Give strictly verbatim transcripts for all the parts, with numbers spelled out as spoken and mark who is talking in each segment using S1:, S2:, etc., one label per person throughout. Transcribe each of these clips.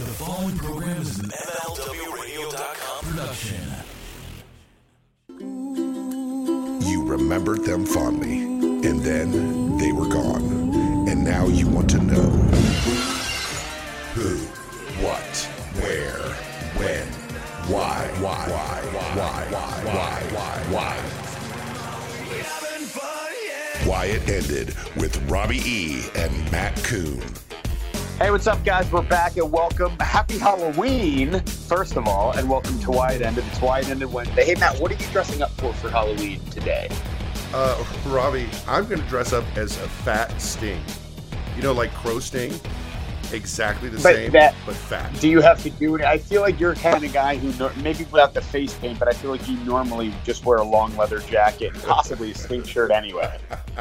S1: The following program is an M L W radio dot com production.
S2: You remembered them fondly, and then they were gone. And now you want to know who, what, where, when, why, why, why, why, why, why, why, why. Why it ended with Robbie E. and Matt Coon.
S3: Hey, what's up, guys? We're back and welcome. Happy Halloween, first of all, and welcome to Why It Ended. It's Why It Ended Wednesday. Hey, Matt, what are you dressing up for for Halloween today?
S4: Uh, Robbie, I'm going to dress up as a fat Sting. You know, like Crow Sting? Exactly the
S3: But
S4: same,
S3: that-
S4: but fat.
S3: Do you have to do it? I feel like you're the kind of guy who, nor- maybe without the face paint, but I feel like you normally just wear a long leather jacket and possibly a Sting shirt anyway.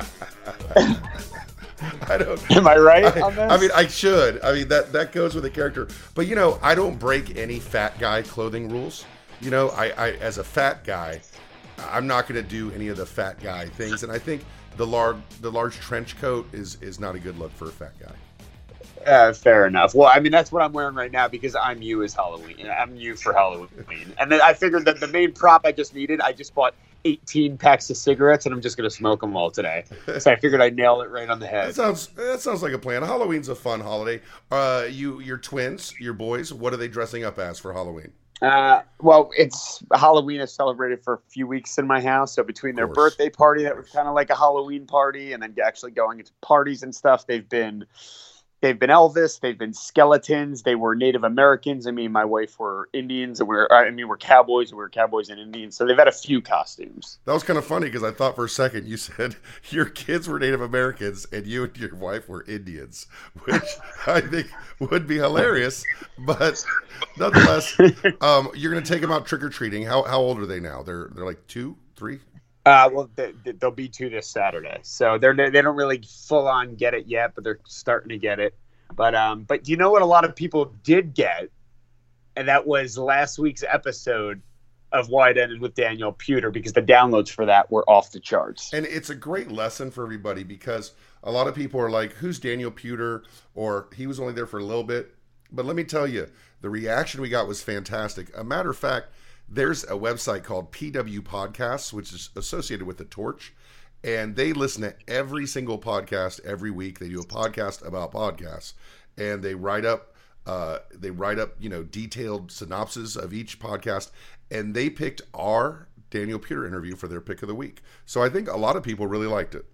S4: I don't.
S3: Am I right
S4: I,
S3: on this?
S4: I mean, I should. I mean, that, that goes with the character. But, you know, I don't break any fat guy clothing rules. You know, I, I as a fat guy, I'm not going to do any of the fat guy things. And I think the large the large trench coat is, is not a good look for a fat guy.
S3: Uh, fair enough. Well, I mean, that's what I'm wearing right now because I'm you as Halloween. I'm you for Halloween. And then I figured that the main prop I just needed, I just bought eighteen packs of cigarettes and I'm just going to smoke them all today. So I figured I'd nail it right on the head.
S4: That sounds that sounds like a plan. Halloween's a fun holiday. Uh, you your twins, your boys, what are they dressing up as for Halloween?
S3: Uh, well, it's Halloween is celebrated for a few weeks in my house. So between their
S4: course.
S3: birthday party that was kind of like a Halloween party and then actually going into parties and stuff, they've been they've been Elvis, they've been skeletons, they were Native Americans. I mean, my wife were Indians, and we're I mean we're cowboys, and we were cowboys and Indians. So they've had a few costumes.
S4: That was kind of funny because I thought for a second you said your kids were Native Americans and you and your wife were Indians, which I think would be hilarious. But nonetheless, um, you're going to take them out trick or treating. How how old are they now? They're they're like two, three.
S3: Uh, well, they, they'll be two this Saturday, so they're they don't really full on get it yet, but they're starting to get it. But um, but you know what? A lot of people did get, and that was last week's episode of Why It Ended with Daniel Pewter, because the downloads for that were off the charts.
S4: And it's a great lesson for everybody because a lot of people are like, "Who's Daniel Pewter?" Or he was only there for a little bit. But let me tell you, the reaction we got was fantastic. A matter of fact, there's a website called P W Podcasts, which is associated with The Torch, and they listen to every single podcast every week. They do a podcast about podcasts, and they write up, uh, they write up, you know, detailed synopses of each podcast, and they picked our Daniel Pewter interview for their pick of the week. So I think a lot of people really liked it.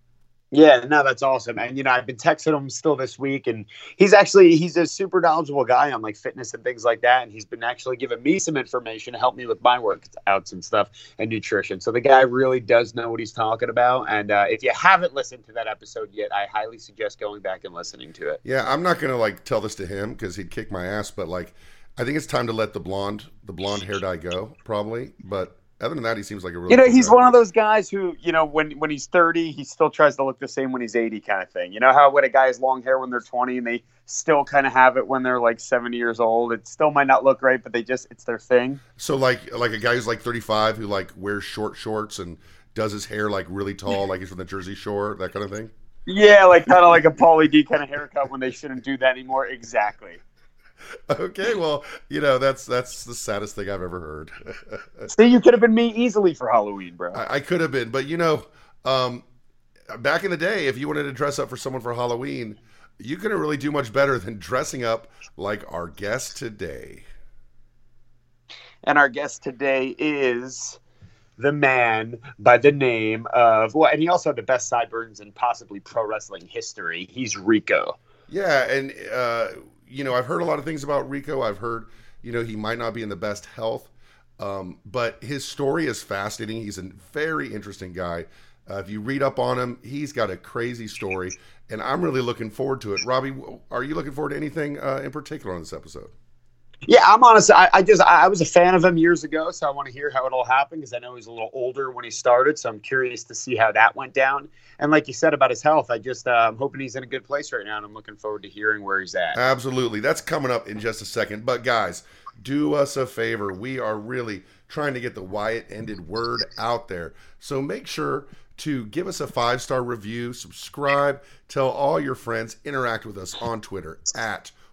S3: Yeah, no, that's awesome. And, you know, I've been texting him still this week, and he's actually, he's a super knowledgeable guy on like fitness and things like that. And he's been actually giving me some information to help me with my workouts and stuff and nutrition. So the guy really does know what he's talking about. And uh, if you haven't listened to that episode yet, I highly suggest going back and listening to it.
S4: Yeah, I'm not going to like tell this to him because he'd kick my ass, but like, I think it's time to let the blonde, the blonde hair dye go probably. But other than that, he seems like a really
S3: You know,
S4: cool
S3: he's
S4: guy.
S3: one of those guys who, you know, when, when he's thirty, he still tries to look the same when he's eighty kind of thing. You know how when a guy has long hair when they're twenty and they still kind of have it when they're like seventy years old? It still might not look right, but they just, it's their thing.
S4: So like like a guy who's like thirty-five who like wears short shorts and does his hair like really tall, like he's from the Jersey Shore, that kind of thing.
S3: Yeah, like kind of like a Pauly D kind of haircut when they shouldn't do that anymore. Exactly.
S4: Okay, well, you know, that's that's the saddest thing I've ever heard.
S3: See, you could have been me easily for Halloween, bro.
S4: I, I could have been, but you know, um, back in the day, if you wanted to dress up for someone for Halloween, you couldn't really do much better than dressing up like our guest today.
S3: And our guest today is the man by the name of, well, and he also had the best sideburns in possibly pro wrestling history. He's Rico.
S4: Yeah, and uh, you know, I've heard a lot of things about Rico. I've heard, you know, he might not be in the best health, um, but his story is fascinating. He's a very interesting guy. Uh, if you read up on him, he's got a crazy story, and I'm really looking forward to it. Robbie, are you looking forward to anything uh, in particular on this episode?
S3: Yeah, I'm honest. I, I just I was a fan of him years ago, so I want to hear how it all happened because I know he's a little older when he started. So I'm curious to see how that went down. And like you said about his health, I just uh, I'm hoping he's in a good place right now, and I'm looking forward to hearing where he's at.
S4: Absolutely, that's coming up in just a second. But guys, do us a favor. We are really trying to get the Why It Ended word out there. So make sure to give us a five-star review, subscribe, tell all your friends, interact with us on Twitter at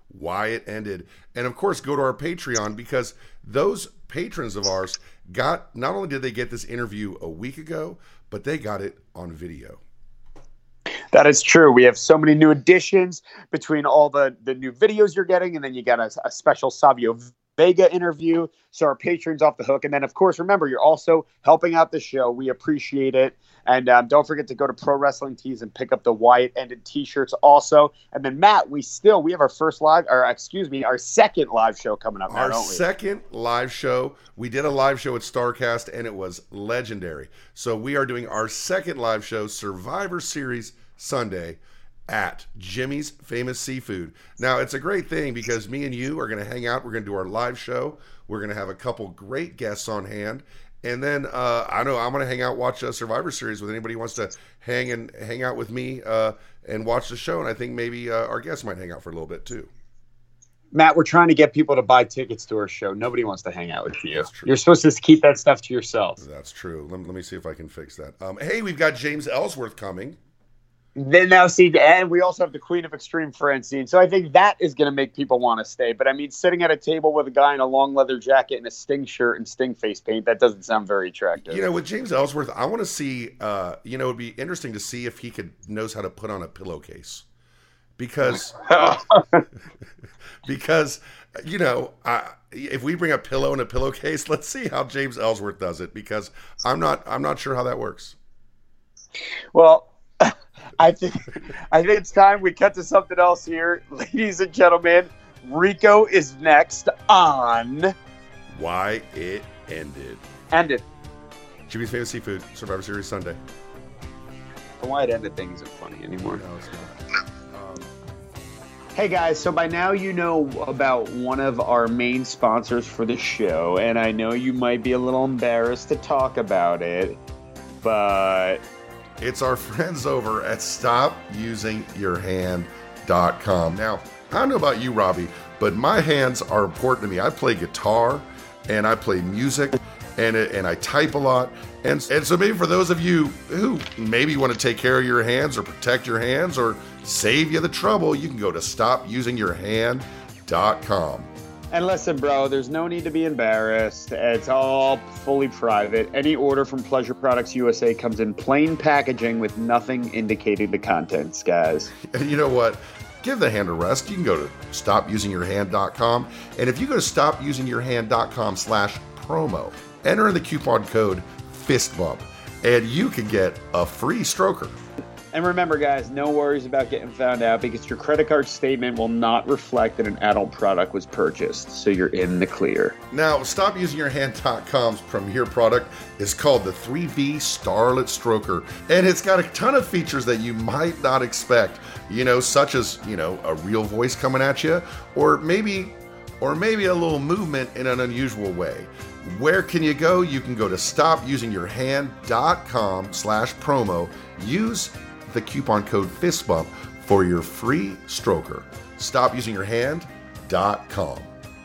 S4: Why It Ended. And of course, go to our Patreon, because those patrons of ours got, not only did they get this interview a week ago, but they got it on video.
S3: That is true. We have so many new additions between all the, the new videos you're getting, and then you got a, a special Savio Vega interview. So our patrons off the hook. And then, of course, remember, you're also helping out the show. We appreciate it. And um, don't forget to go to Pro Wrestling Tees and pick up the Why It Ended t-shirts also. And then, Matt, we still, we have our first live, or excuse me, our second live show coming up now,
S4: Our
S3: don't we?
S4: second live show. We did a live show at StarCast, and it was legendary. So we are doing our second live show, Survivor Series Sunday, at Jimmy's Famous Seafood. Now, it's a great thing because me and you are going to hang out. We're going to do our live show. We're going to have a couple great guests on hand. And then, uh, I know I'm going to hang out, watch a Survivor Series with anybody who wants to hang and hang out with me uh, and watch the show. And I think maybe uh, our guests might hang out for a little bit too.
S3: Matt, we're trying to get people to buy tickets to our show. Nobody wants to hang out with you.
S4: That's true.
S3: You're supposed to keep that stuff to yourself.
S4: That's true. Let, let me see if I can fix that. Um, hey, we've got James Ellsworth coming.
S3: Then now see, and we also have the Queen of Extreme, Francine. So I think that is going to make people want to stay. But I mean, sitting at a table with a guy in a long leather jacket and a Sting shirt and Sting face paint, that doesn't sound very attractive.
S4: You know, with James Ellsworth, I want to see, uh, you know, it'd be interesting to see if he could knows how to put on a pillowcase. Because, because you know, I, if we bring a pillow and a pillowcase, let's see how James Ellsworth does it. Because I'm not, I'm not sure how that works.
S3: Well, I think I think it's time we cut to something else here. Ladies and gentlemen, Rico is next on
S4: Why It Ended.
S3: Ended.
S4: Jimmy's Famous Seafood, Survivor Series Sunday.
S3: The Why It Ended thing isn't funny anymore.
S4: No, it's not. Um,
S3: Hey guys, so by now you know about one of our main sponsors for the show, and I know you might be a little embarrassed to talk about it, but
S4: It's our friends over at stop using your hand dot com. Now, I don't know about you, Robbie, but my hands are important to me. I play guitar and I play music and it, and I type a lot. And, and so maybe for those of you who maybe want to take care of your hands or protect your hands or save you the trouble, you can go to stop using your hand dot com.
S3: And listen, bro, there's no need to be embarrassed. It's all fully private. Any order from Pleasure Products U S A comes in plain packaging with nothing indicating the contents, guys.
S4: And you know what? Give the hand a rest. You can go to stop using your hand dot com. And if you go to stop using your hand dot com slash promo, enter the coupon code FISTBUMP, and you can get a free stroker.
S3: And remember, guys, no worries about getting found out because your credit card statement will not reflect that an adult product was purchased, so you're in the clear.
S4: Now, stop using your hand dot com's premier product is called the three V Starlet Stroker, and it's got a ton of features that you might not expect, you know, such as, you know, a real voice coming at you, or maybe, or maybe a little movement in an unusual way. Where can you go? You can go to stop using your hand dot com slash promo. Use the coupon code FISTBUMP for your free stroker. stop using your hand dot com.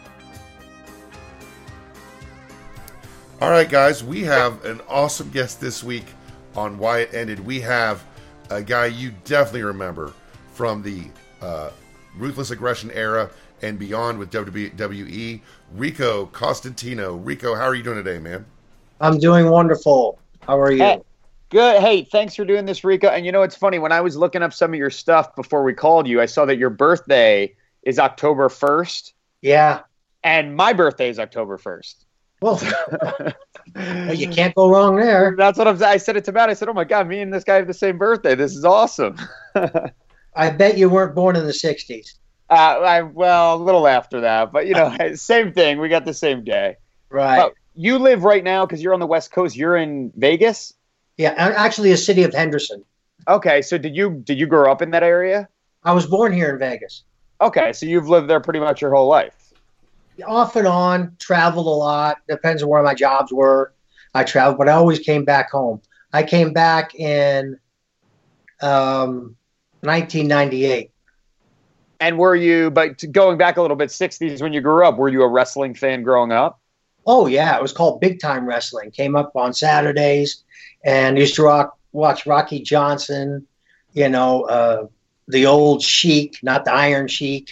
S4: All right, guys, we have an awesome guest this week on Why It Ended. We have a guy you definitely remember from the uh, Ruthless Aggression era and beyond with W W E, Rico Costantino. Rico, how are you doing today, man?
S5: I'm doing wonderful. How are you?
S3: Hey, good. Hey, thanks for doing this, Rico. And you know, it's funny. When I was looking up some of your stuff before we called you, I saw that your birthday is October first.
S5: Yeah.
S3: And my birthday is October first.
S5: Well, you can't go wrong there.
S3: That's what I'm, I said it to Matt. I said, oh my God, me and this guy have the same birthday. This is awesome.
S5: I bet you weren't born in the sixties.
S3: Uh, I, well, a little after that, but you know, same thing. We got the same day.
S5: Right.
S3: But you live right now because you're on the West Coast. You're in Vegas.
S5: Yeah, actually, a city of Henderson.
S3: Okay, so did you did you grow up in that area?
S5: I was born here in Vegas.
S3: Okay, so you've lived there pretty much your whole life.
S5: Off and on, traveled a lot. Depends on where my jobs were. I traveled, but I always came back home. I came back in um, nineteen ninety-eight.
S3: And were you, but going back a little bit, sixties when you grew up, were you a wrestling fan growing up?
S5: Oh, yeah. It was called Big Time Wrestling. Came up on Saturdays and used to rock, watch Rocky Johnson, you know, uh, the old Sheik, not the Iron Sheik,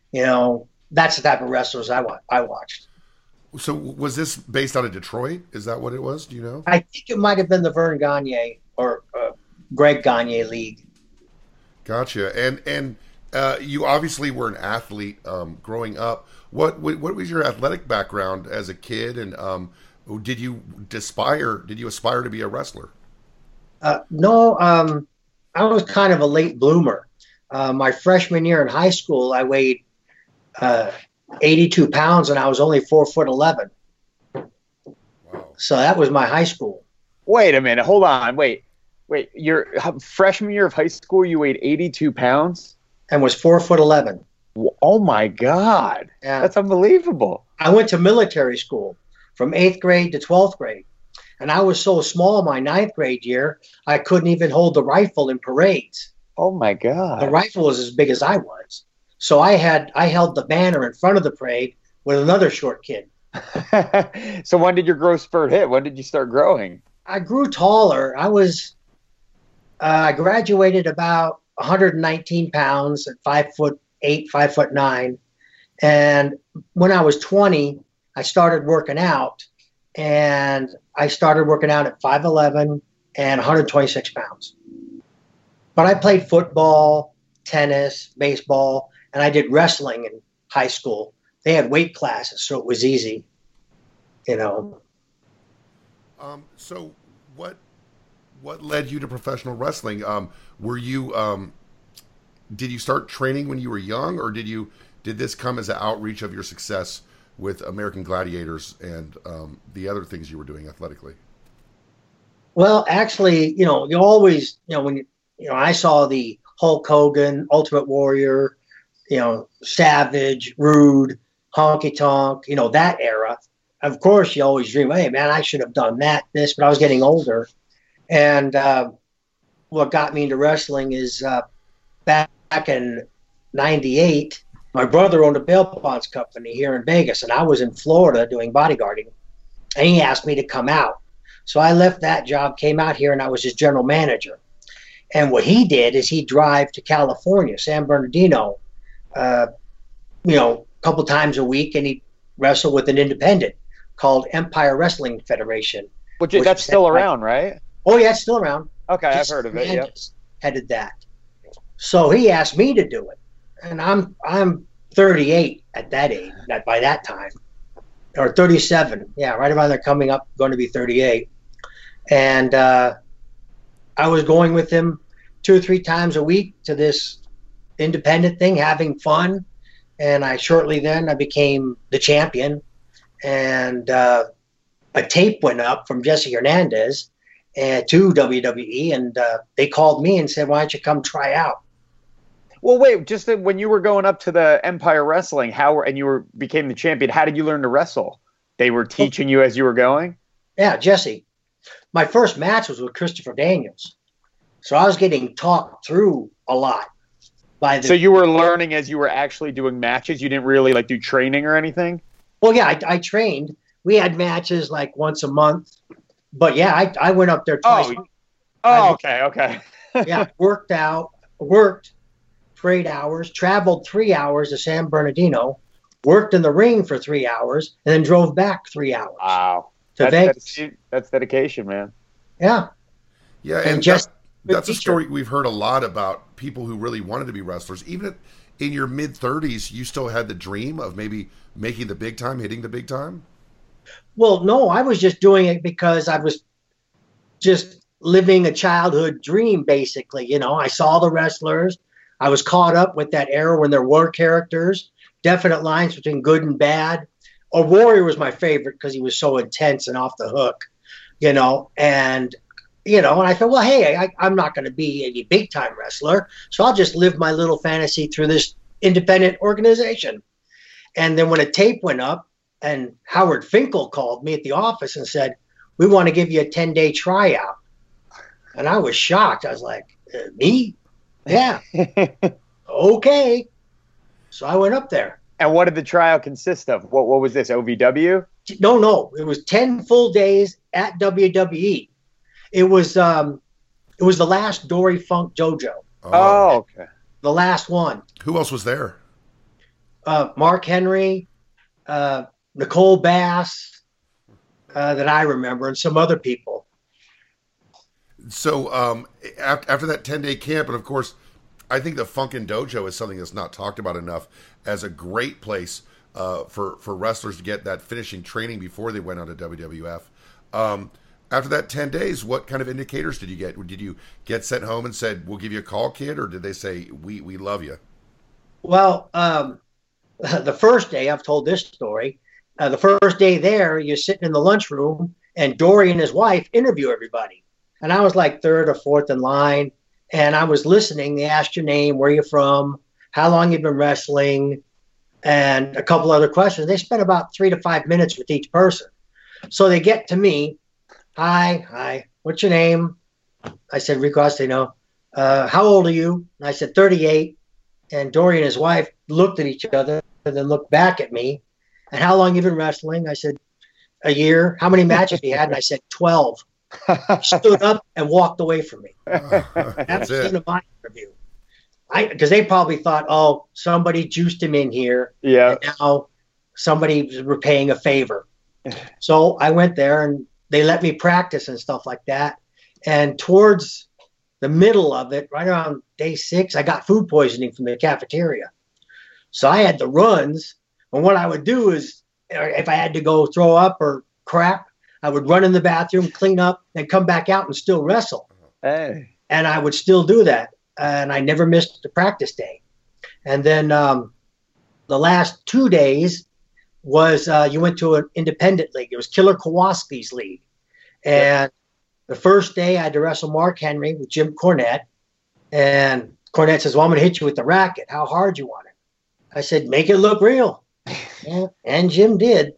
S5: You know, that's the type of wrestlers I wa- I watched.
S4: So was this based out of Detroit? Is that what it was? Do you know?
S5: I think it might have been the Vern Gagne or uh, Greg Gagne League.
S4: Gotcha. And and uh, you obviously were an athlete um, growing up. What, what what was your athletic background as a kid? And um, did you aspire? Did you aspire to be a wrestler?
S5: Uh, no, um, I was kind of a late bloomer. Uh, my freshman year in high school, I weighed uh, eighty-two pounds, and I was only four foot eleven.
S4: Wow.
S5: So that was my high school.
S3: Wait a minute. Hold on. Wait. Wait. Your freshman year of high school, you weighed eighty-two pounds?
S5: And was four foot eleven.
S3: Oh, my God.
S5: Yeah.
S3: That's unbelievable.
S5: I went to military school from eighth grade to twelfth grade. And I was so small my ninth grade year, I couldn't even hold the rifle in parades.
S3: Oh, my God.
S5: The rifle was as big as I was. So I had I held the banner in front of the parade with another short kid.
S3: So when did your growth spurt hit? When did you start growing?
S5: I grew taller. I was uh, I graduated about one hundred nineteen pounds at five foot eight, five foot nine. And when I was twenty, I started working out. And I started working out at five eleven and one hundred twenty-six pounds. But I played football, tennis, baseball, and I did wrestling in high school. They had weight classes, so it was easy, you know.
S4: Um, so what what led you to professional wrestling? Um, were you um, did you start training when you were young, or did you did this come as an outreach of your success with American Gladiators and um, the other things you were doing athletically?
S5: Well, actually, you know, you always, you know, when you, you know, I saw the Hulk Hogan, Ultimate Warrior, you know, Savage, Rude, Honky Tonk, you know, that era. Of course, you always dream, hey, man, I should have done that, this, but I was getting older. And uh, what got me into wrestling is uh, back, back in ninety-eight, my brother owned a bail bonds company here in Vegas, and I was in Florida doing bodyguarding. And he asked me to come out. So I left that job, came out here, and I was his general manager. And what he did is he'd drive to California, San Bernardino, uh, you know, a couple times a week, and he'd wrestle with an independent called Empire Wrestling Federation.
S3: Which, which that's still around, by, right?
S5: Oh, yeah, it's still around.
S3: Okay,
S5: Just
S3: I've heard of it, yeah.
S5: Headed that. So he asked me to do it. And I'm I'm thirty-eight at that age, that by that time. Or thirty-seven. Yeah, right around there, coming up, going to be thirty-eight. And uh, I was going with him two or three times a week to this independent thing, having fun. And I shortly then I became the champion. And uh, a tape went up from Jesse Hernandez uh, to W W E, and uh, they called me and said, "Why don't you come try out?"
S3: Well, wait, just that when you were going up to the Empire Wrestling, how and you were became the champion, how did you learn to wrestle? They were teaching you as you were going?
S5: Yeah, Jesse. My first match was with Christopher Daniels. So I was getting talked through a lot by the
S3: So you were learning as you were actually doing matches? You didn't really like do training or anything?
S5: Well, yeah, I, I trained. We had matches like once a month. But yeah, I, I went up there twice.
S3: Oh, oh okay, okay.
S5: Yeah, worked out, worked for eight hours, traveled three hours to San Bernardino, worked in the ring for three hours, and then drove back three hours.
S3: Wow.
S5: To
S3: that's,
S5: Vegas.
S3: That's, that's dedication, man.
S5: Yeah.
S4: Yeah, and,
S5: And just
S4: that, that's a
S5: teacher.
S4: story we've heard a lot about people who really wanted to be wrestlers. Even at, in your mid-thirties, you still had the dream of maybe making the big time, hitting the big time?
S5: Well, no, I was just doing it because I was just living a childhood dream, basically. You know, I saw the wrestlers. I was caught up with that era when there were characters, definite lines between good and bad. A Warrior was my favorite because he was so intense and off the hook, you know, and, you know, and I thought, well, hey, I, I'm not going to be a big time wrestler, so I'll just live my little fantasy through this independent organization. And then when a tape went up and Howard Finkel called me at the office and said, we want to give you a ten day tryout. And I was shocked. I was like, uh, me? Yeah. Okay. So I went up there.
S3: And what did the tryout consist of? What what was this, O V W?
S5: No, no. It was ten full days at W W E. It was um, it was the last Dory Funk JoJo.
S3: Oh, okay.
S5: The last one.
S4: Who else was there?
S5: uh, Mark Henry, uh, Nicole Bass, uh, that I remember, and some other people.
S4: So um, after, after that ten-day camp, and of course, I think the Funkin' Dojo is something that's not talked about enough as a great place uh, for, for wrestlers to get that finishing training before they went on to W W F. Um, after that ten days, what kind of indicators did you get? Did you get sent home and said, we'll give you a call, kid? Or did they say, we, we love you?
S5: Well, um, the first day, I've told this story, uh, the first day there, you're sitting in the lunchroom and Dory and his wife interview everybody. And I was like third or fourth in line. And I was listening. They asked your name, where you're from, how long you've been wrestling, and a couple other questions. They spent about three to five minutes with each person. So they get to me. Hi, hi. What's your name? I said, Rico Astino. Uh, how old are you? And I said, thirty-eight. And Dory and his wife looked at each other and then looked back at me. And how long you been wrestling? I said, a year. How many matches have you had? And I said, twelve. Stood up and walked away from me.
S4: That's
S5: That was the
S4: it.
S5: end of my interview. I because they probably thought, oh, somebody juiced him in here.
S3: Yeah.
S5: And now somebody's repaying a favor. So I went there and they let me practice and stuff like that. And towards the middle of it, right around day six, I got food poisoning from the cafeteria. So I had the runs. And what I would do is, if I had to go throw up or crap, I would run in the bathroom, clean up, and come back out and still wrestle.
S3: Hey.
S5: And I would still do that. And I never missed the practice day. And then um, the last two days was uh, you went to an independent league. It was Killer Kowalski's league. And the first day I had to wrestle Mark Henry with Jim Cornette. And Cornette says, well, I'm going to hit you with the racket. How hard you want it? I said, make it look real. Yeah, and Jim did.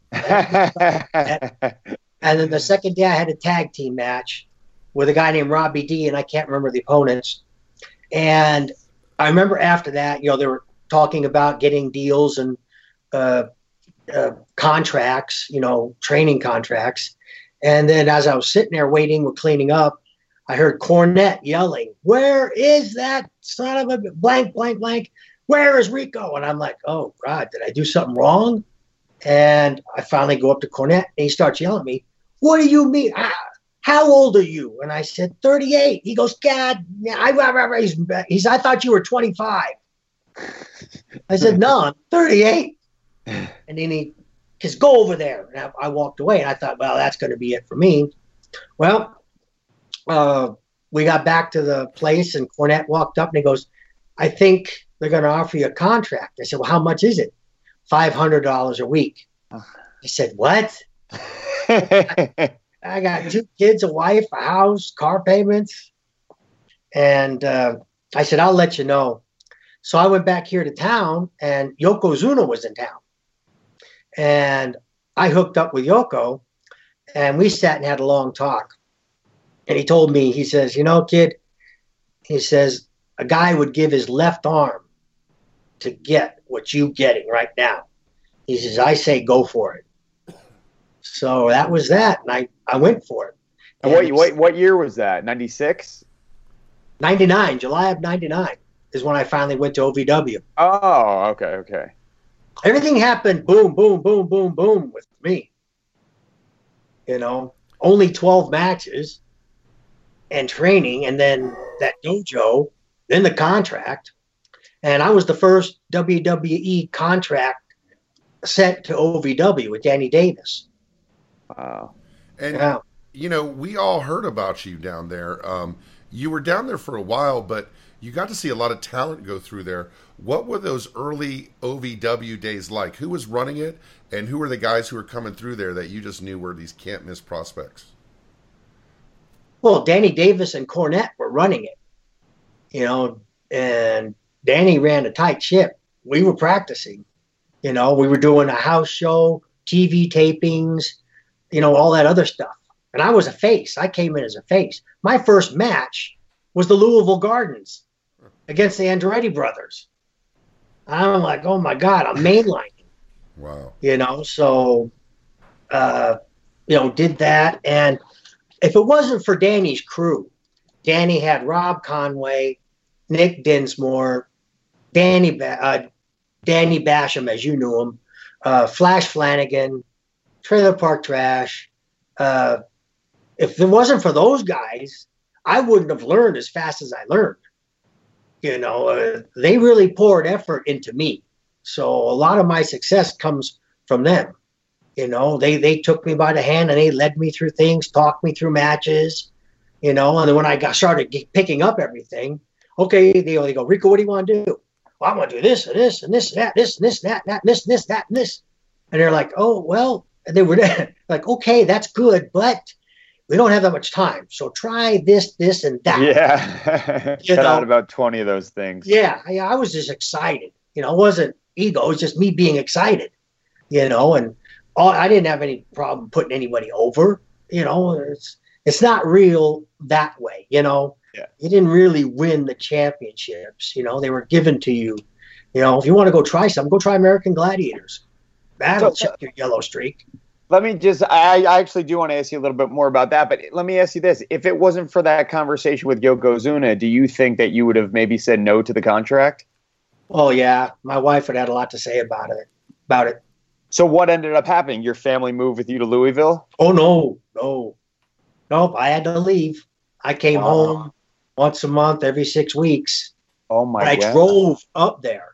S5: And then the second day I had a tag team match with a guy named Robbie D, and I can't remember the opponents. And I remember after that, you know, they were talking about getting deals and uh, uh, contracts, you know, training contracts. And then as I was sitting there waiting, we're cleaning up, I heard Cornette yelling, where is that son of a blank, blank, blank? Where is Rico? And I'm like, oh, God, did I do something wrong? And I finally go up to Cornette, and he starts yelling at me, what do you mean? Ah, how old are you? And I said, thirty-eight. He goes, God, I, I, he's, he's, I thought you were twenty-five. I said, no, I'm thirty-eight. And then he says, go over there. And I, I walked away, and I thought, well, that's going to be it for me. Well, uh, we got back to the place, and Cornette walked up, and he goes, I think they're going to offer you a contract. I said, well, how much is it? five hundred dollars a week. I said, what? I, I got two kids, a wife, a house, car payments. And uh, I said, I'll let you know. So I went back here to town, and Yokozuna was in town. And I hooked up with Yoko, and we sat and had a long talk. And he told me, he says, you know, kid, he says, a guy would give his left arm to get what you're getting right now. He says, I say go for it. So that was that, and I, I went for it.
S6: And what, what what year was that? ninety-six?
S5: ninety-nine, July of ninety-nine is when I finally went to O V W.
S6: Oh, okay, okay.
S5: Everything happened boom, boom, boom, boom, boom with me. You know, only twelve matches and training, and then that dojo, then the contract. And I was the first W W E contract sent to O V W with Danny Davis.
S6: Wow.
S4: And,
S5: Yeah.
S4: you know, we all heard about you down there. Um, you were down there for a while, but you got to see a lot of talent go through there. What were those early O V W days like? Who was running it, and who were the guys who were coming through there that you just knew were these can't-miss prospects?
S5: Well, Danny Davis and Cornette were running it, you know, and Danny ran a tight ship. We were practicing, you know, we were doing a house show, T V tapings, you know, all that other stuff. And I was a face. I came in as a face. My first match was the Louisville Gardens against the Andretti brothers. I'm like, oh my God, I'm mainlining.
S4: Wow.
S5: You know, so, uh, you know, did that. And if it wasn't for Danny's crew, Danny had Rob Conway, Nick Dinsmore, Danny, uh, Danny Basham, as you knew him, uh, Flash Flanagan, Trailer Park Trash. Uh, if it wasn't for those guys, I wouldn't have learned as fast as I learned. You know, uh, they really poured effort into me. So a lot of my success comes from them. You know, they, they took me by the hand and they led me through things, talked me through matches, you know, and then when I got started get, picking up everything, okay, they, they go, Rico, what do you want to do? Well, I want to do this and this and this and that, this and this and that, and that, and this and this, that, and this. And they're like, oh, well, and they were like, okay, that's good, but we don't have that much time. So try this, this, and that.
S6: Yeah.
S5: You
S6: Cut
S5: know?
S6: out about twenty of those things.
S5: Yeah, I, I was just excited. You know, it wasn't ego. It was just me being excited, you know, and all, I didn't have any problem putting anybody over. You know, it's it's not real that way, you know.
S6: Yeah.
S5: You didn't really win the championships. You know, they were given to you. You know, if you want to go try something, go try American Gladiators. That'll
S6: So-
S5: check your yellow streak.
S6: Let me just, I, I actually do want to ask you a little bit more about that, but let me ask you this. If it wasn't for that conversation with Yokozuna, do you think that you would have maybe said no to the contract?
S5: Oh, yeah. My wife had had a lot to say about it. About it.
S6: So what ended up happening? Your family moved with you to Louisville?
S5: Oh, no, no. Nope, I had to leave. I came
S6: Wow.
S5: home once a month, every six weeks.
S6: Oh my
S5: But I
S6: God.
S5: drove up there.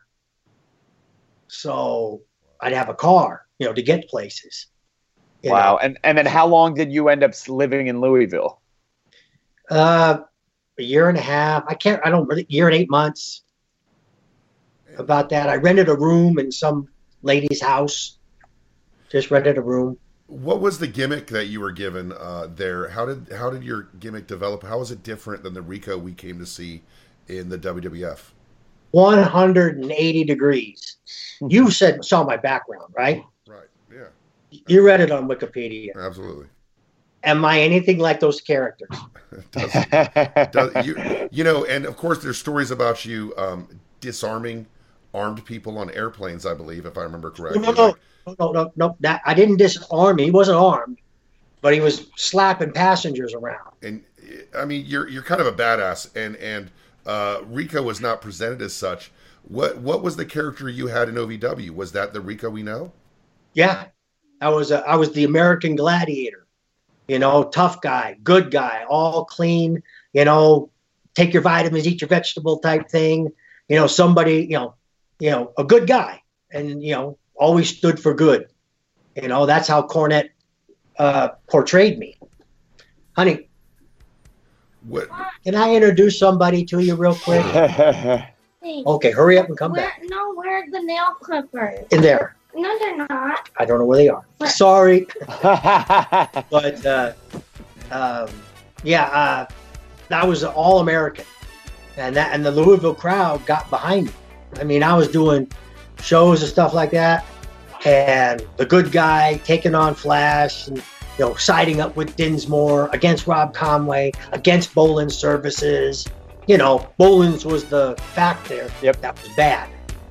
S5: So I'd have a car, you know, to get places. You
S6: Wow.
S5: know.
S6: And and then how long did you end up living in Louisville?
S5: Uh, a year and a half. I can't, I don't really, year and eight months. About that. I rented a room in some lady's house. Just rented a room.
S4: What was the gimmick that you were given uh, there? How did how did your gimmick develop? How was it different than the Rico we came to see in the W W F?
S5: one hundred eighty degrees. You said, saw my background, right?
S4: Right. Yeah.
S5: You read it on Wikipedia.
S4: Absolutely.
S5: Am I anything like those characters?
S4: Does, does, you, you know, and of course, there's stories about you um, disarming armed people on airplanes. I believe, if I remember correctly.
S5: No, no,
S4: Like,
S5: no, no, no, no. That I didn't disarm him. He wasn't armed, but he was slapping passengers around.
S4: and I mean, you're you're kind of a badass, and and uh, Rico was not presented as such. What what was the character you had in O V W? Was that the Rico we know?
S5: Yeah, I was a, I was the American Gladiator. You know, tough guy, good guy, all clean. You know, take your vitamins, eat your vegetable type thing. You know, somebody. You know, you know, a good guy, and you know, always stood for good. You know, that's how Cornette uh, portrayed me. Honey,
S4: What?
S5: can I introduce somebody to you real quick? Okay, hurry up and come
S7: Where,
S5: back.
S7: no, where's the nail clippers?
S5: In there.
S7: No, they're not.
S5: I don't know where they are.
S7: What?
S5: Sorry. But, uh, um, yeah, uh, that was all American. And that, and the Louisville crowd got behind me. I mean, I was doing shows and stuff like that. And the good guy taking on Flash and, you know, siding up with Dinsmore against Rob Conway, against Boland's services. You know, Boland's was the fact there.
S6: Yep.
S5: That was bad.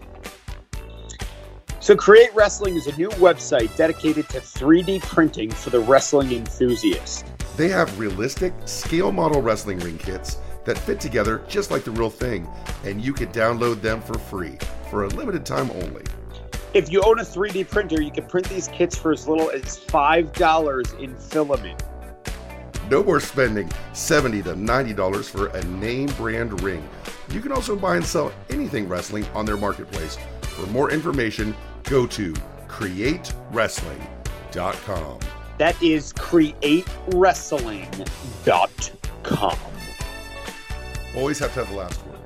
S3: So Create Wrestling is a new website dedicated to three D printing for the wrestling enthusiast.
S4: They have realistic scale model wrestling ring kits that fit together just like the real thing, and you can download them for free for a limited time only.
S3: If you own a three D printer, you can print these kits for as little as five dollars in filament.
S4: No more spending seventy to ninety dollars for a name brand ring. You can also buy and sell anything wrestling on their marketplace. For more information, go to create wrestling dot com.
S3: That is create wrestling dot com.
S4: Always have to have the last word.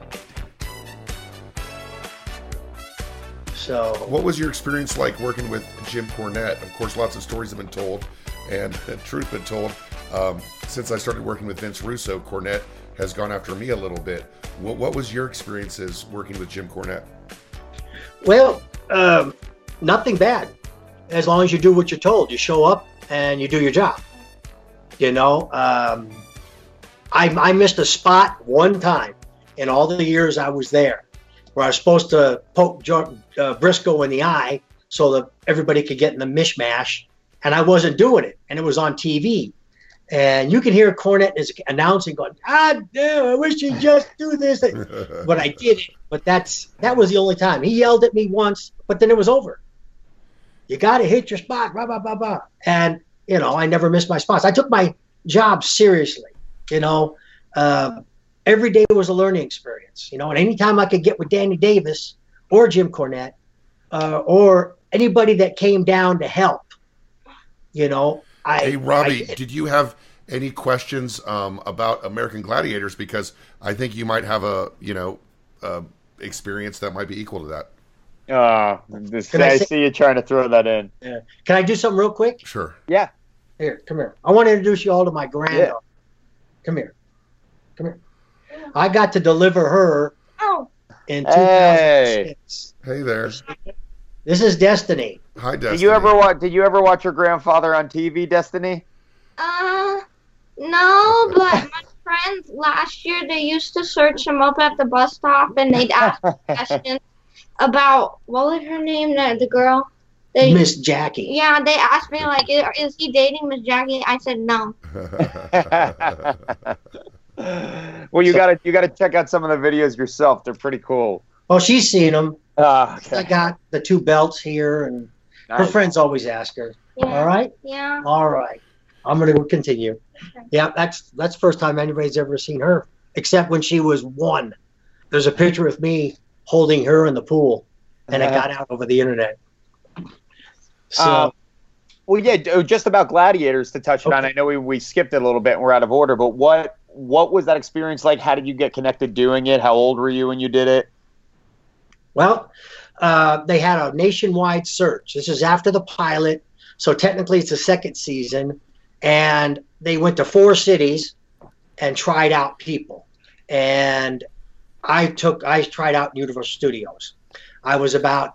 S5: So,
S4: What was your experience like working with Jim Cornette? Of course, lots of stories have been told, and truth been told. Um, since I started working with Vince Russo, Cornette has gone after me a little bit. What, what was your experiences working with Jim Cornette?
S5: well, um, nothing bad. As long as you do what you're told, you show up and you do your job. You know, um, I, I missed a spot one time in all the years I was there, where I was supposed to poke jo- uh, Briscoe in the eye so that everybody could get in the mishmash, and I wasn't doing it, and it was on T V. And you can hear Cornette is announcing, going, "Ah, damn! I wish you'd just do this." But I did it. But that's that was the only time he yelled at me once. But then it was over. You got to hit your spot, blah blah blah blah. And you know, I never missed my spots. I took my job seriously. You know, uh, every day was a learning experience. You know, and anytime I could get with Danny Davis or Jim Cornette uh, or anybody that came down to help, you know. I,
S4: hey, Robbie,
S5: I did.
S4: did you have any questions um, about American Gladiators? Because I think you might have a, you know, uh, experience that might be equal to that.
S6: Uh, this,
S5: Can I
S6: I
S5: say-
S6: see you trying to throw that in.
S5: Yeah. Can I do something real quick?
S4: Sure.
S6: Yeah.
S5: Here, come here. I want to introduce you all to my granddaughter. Come here. Come here. I got to deliver her
S7: Oh,
S5: in
S6: Hey.
S5: two thousand six.
S4: Hey there.
S5: This is Destiny.
S4: Hi, Destiny.
S6: Did you ever watch? Did you ever watch your grandfather on T V, Destiny?
S7: uh, no, but my friends last year, they used to search him up at the bus stop and they'd ask me questions about, what was her name, the, the girl? They,
S5: Miss Jackie.
S7: yeah, they asked me, like, is, is he dating Miss Jackie? I said no.
S6: Well, you gotta you gotta check out some of the videos yourself. They're pretty cool.
S5: Oh, she's seen them.
S6: Ah,
S5: I
S6: okay.
S5: got the two belts here, and her
S6: Nice.
S5: friends always ask her.
S7: Yeah.
S5: All right?
S7: Yeah.
S5: All right. I'm going to continue. Yeah, that's that's the first time anybody's ever seen her, except when she was one. There's a picture of me holding her in the pool, and it got out over the internet. So,
S6: Uh, Well, yeah, d- just about Gladiators to touch it on.
S5: Okay.
S6: I know we, we skipped it a little bit and we're out of order, but what what was that experience like? How did you get connected doing it? How old were you when you did it?
S5: well, uh, they had a nationwide search. This is after the pilot, so technically it's the second season, and they went to four cities and tried out people. And I took I tried out in Universal Studios. I was about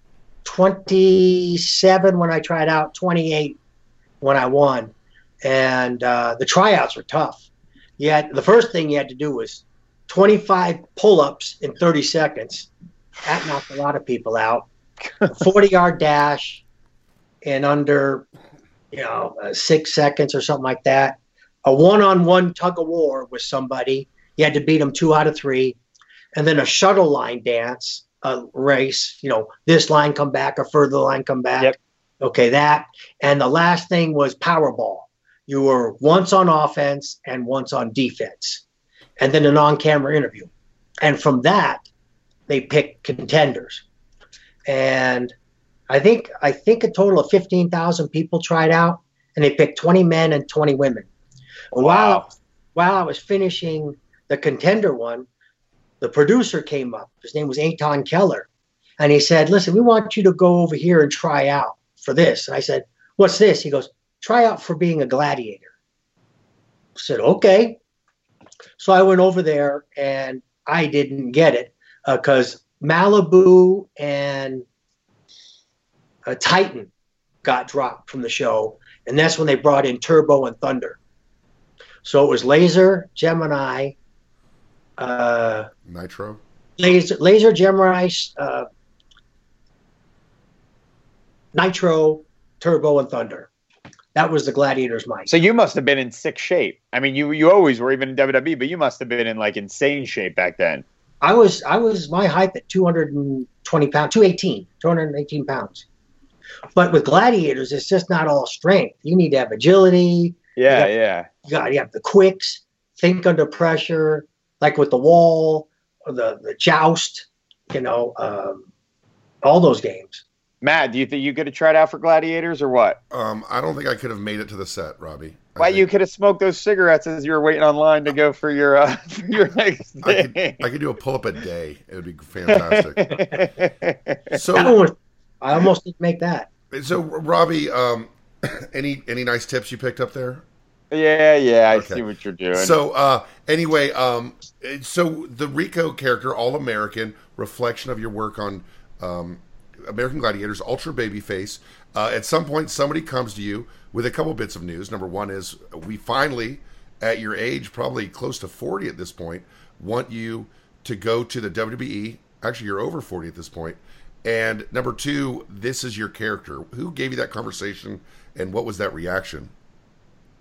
S5: twenty-seven when I tried out, twenty-eight when I won, and uh, the tryouts were tough. You had, the first thing you had to do was twenty-five pull-ups in thirty seconds. That knocked a lot of people out. forty-yard dash in under, you know, uh, six seconds or something like that. A one-on-one tug-of-war with somebody. You had to beat them two out of three. And then a shuttle line dance, a race. You know, this line come back, a further line come back.
S6: Yep.
S5: Okay, that. And the last thing was Powerball. You were once on offense and once on defense. And then an on-camera interview. And from that, they picked contenders. And I think I think a total of fifteen thousand people tried out, and they picked twenty men and twenty women. And While, while I was finishing the contender one, the producer came up. His name was Eitan Keller. And he said, listen, we want you to go over here and try out for this. And I said, what's this? He goes, try out for being a gladiator. I said, okay. So I went over there, and I didn't get it because Malibu and uh, Titan got dropped from the show. And that's when they brought in Turbo and Thunder. So it was Laser, Gemini, uh,
S4: Nitro.
S5: Laser, Laser Gemini, uh, Nitro, Turbo, and Thunder. That was the Gladiators' mic.
S6: So you must have been in sick shape. I mean, you you always were, even in W W E, but you must have been in like insane shape back then.
S5: I was I was my height at two hundred twenty pounds, two eighteen, two hundred eighteen pounds. But with Gladiators, it's just not all strength. You need to have agility.
S6: Yeah,
S5: Yeah.
S6: yeah.
S5: You got you have the quicks, think under pressure, like with the wall, or the the joust. You know, um, all those games.
S6: Matt, do you think you could have tried out for Gladiators or what?
S4: Um, I don't think I could have made it to the set, Robbie. I
S6: Why,
S4: think
S6: you could have smoked those cigarettes as you were waiting online to go for your uh, for your next
S4: I could,
S6: thing.
S4: I could do a pull up a day. It would be fantastic.
S5: That
S4: So,
S5: one was, I almost didn't make that.
S4: so Robbie, um, any any nice tips you picked up there?
S6: Yeah, yeah, I
S4: Okay.
S6: see what you're doing.
S4: So uh, anyway, um, so the Rico character, All American, reflection of your work on um, American Gladiators, ultra babyface. Uh, at some point, somebody comes to you with a couple bits of news. Number one is we finally, at your age, probably close to forty at this point, want you to go to the W W E. Actually, you're over forty at this point. And number two, this is your character. Who gave you that conversation, and what was that reaction?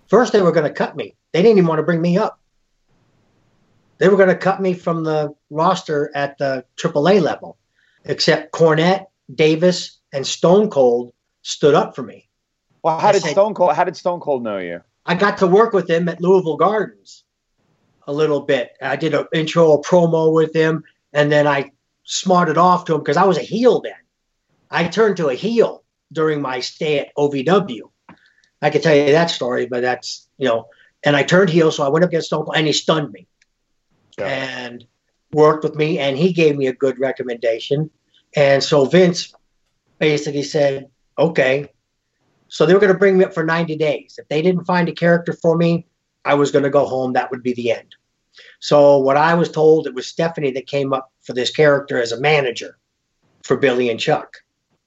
S5: First, they were going to cut me. They didn't even want to bring me up. They were going to cut me from the roster at the triple A level, except Cornette, Davis, and Stone Cold stood up for me.
S6: Well, how
S5: I
S6: did
S5: said-
S6: Stone Cold? How did Stone Cold know you?
S5: I got to work with him at Louisville Gardens a little bit. I did an intro, a promo with him, and then I smarted off to him because I was a heel then. I turned to a heel during my stay at O V W. I could tell you that story, but that's, you know, and I turned heel, so I went up against Stone Cold, and he stunned me
S6: Yeah.
S5: and worked with me, and he gave me a good recommendation. And so Vince basically said, okay. So they were going to bring me up for ninety days. If they didn't find a character for me, I was going to go home. That would be the end. So what I was told, it was Stephanie that came up for this character as a manager for Billy and Chuck.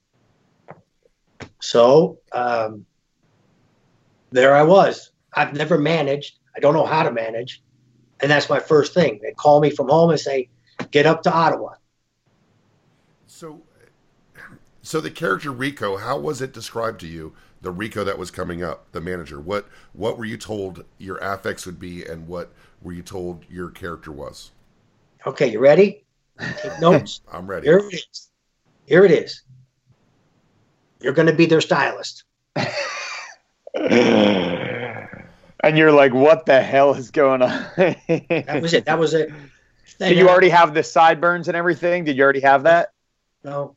S5: So um, there I was. I've never managed. I don't know how to manage. And that's my first thing. They call me from home and say, get up to Ottawa.
S4: So, so the character Rico, how was it described to you? The Rico that was coming up, the manager. What what were you told your affects would be, and what were you told your character was?
S5: Okay, you ready? Take notes.
S4: I'm ready.
S5: Here it is. Here it is. You're going to be their stylist.
S6: And you're like, what the hell is going on?
S5: That was it. That was it.
S6: So you already have the sideburns and everything? Did you already have that?
S5: No.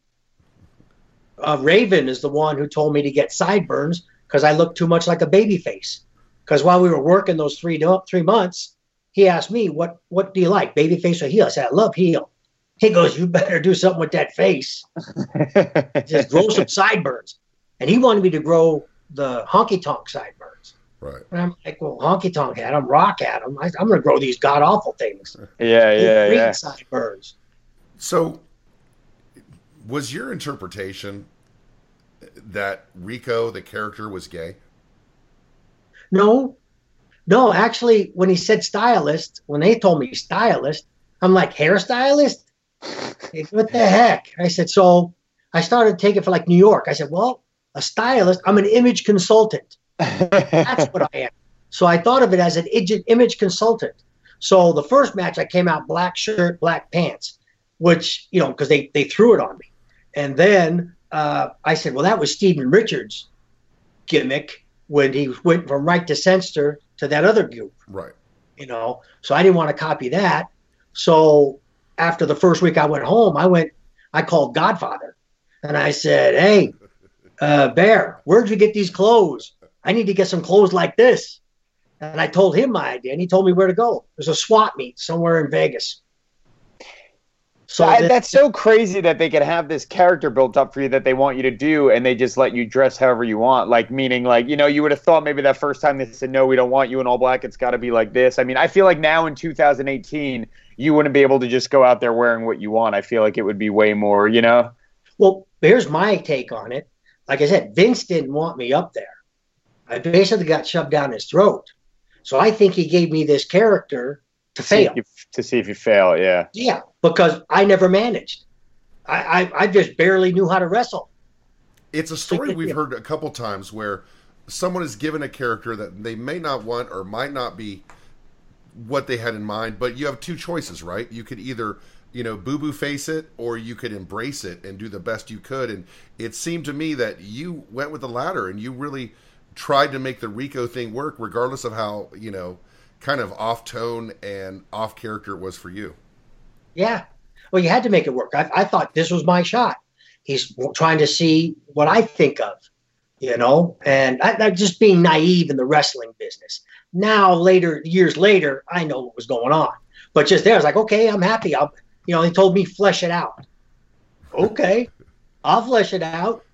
S5: Uh, Raven is the one who told me to get sideburns because I looked too much like a baby face. Because while we were working those three three months, he asked me, what what do you like, baby face or heel? I said, I love heel. He goes, you better do something with that face. Just grow some sideburns. And he wanted me to grow the honky-tonk sideburns.
S4: Right.
S5: And I'm like, well, honky-tonk had them, rock had them. I, I'm going to grow these god-awful things.
S6: Yeah, yeah,
S5: Green
S6: yeah.
S5: sideburns.
S4: So, was your interpretation that Rico, the character, was gay?
S5: No, no, actually, when he said stylist, when they told me stylist, I'm like, hairstylist? What the heck? I said, so I started taking it for like New York. I said, well, a stylist, I'm an image consultant. That's what I am. So I thought of it as an ig- image consultant. So the first match, I came out black shirt, black pants, which, you know, because they, they threw it on me. And then uh, I said, well, that was Steven Richards' gimmick when he went from right to censor to that other group,
S4: Right.
S5: you know. So I didn't want to copy that. So after the first week I went home, I went, I called Godfather. And I said, hey, uh, Bear, where'd you get these clothes? I need to get some clothes like this. And I told him my idea, and he told me where to go. There's a swap meet somewhere in Vegas. So
S6: I-
S5: then-
S6: that's so crazy that they could have this character built up for you that they want you to do, and they just let you dress however you want. Like, meaning, like, you know, you would have thought maybe that first time they said, no, we don't want you in all black. It's got to be like this. I mean, I feel like now in two thousand eighteen, you wouldn't be able to just go out there wearing what you want. I feel like it would be way more, you know?
S5: Well, here's my take on it. Like I said, Vince didn't want me up there. I basically got shoved down his throat. So I think he gave me this character to
S6: See if
S5: fail.
S6: you- to see if you fail, yeah.
S5: Yeah, because I never managed. I, I, I just barely knew how to wrestle.
S4: It's a story we've heard a couple times where someone is given a character that they may not want or might not be what they had in mind, but you have two choices, right? You could either, you know, boo-boo face it, or you could embrace it and do the best you could. And it seemed to me that you went with the latter, and you really tried to make the Rico thing work, regardless of how, you know, kind of off tone and off character it was for you.
S5: Yeah. Well, you had to make it work. I, I thought this was my shot. He's trying to see what I think of, you know, and I, I'm just being naive in the wrestling business. Now, later, years later, I know what was going on. But just there, I was like, okay, I'm happy. I'll, you know, they told me flesh it out. Okay, I'll flesh it out.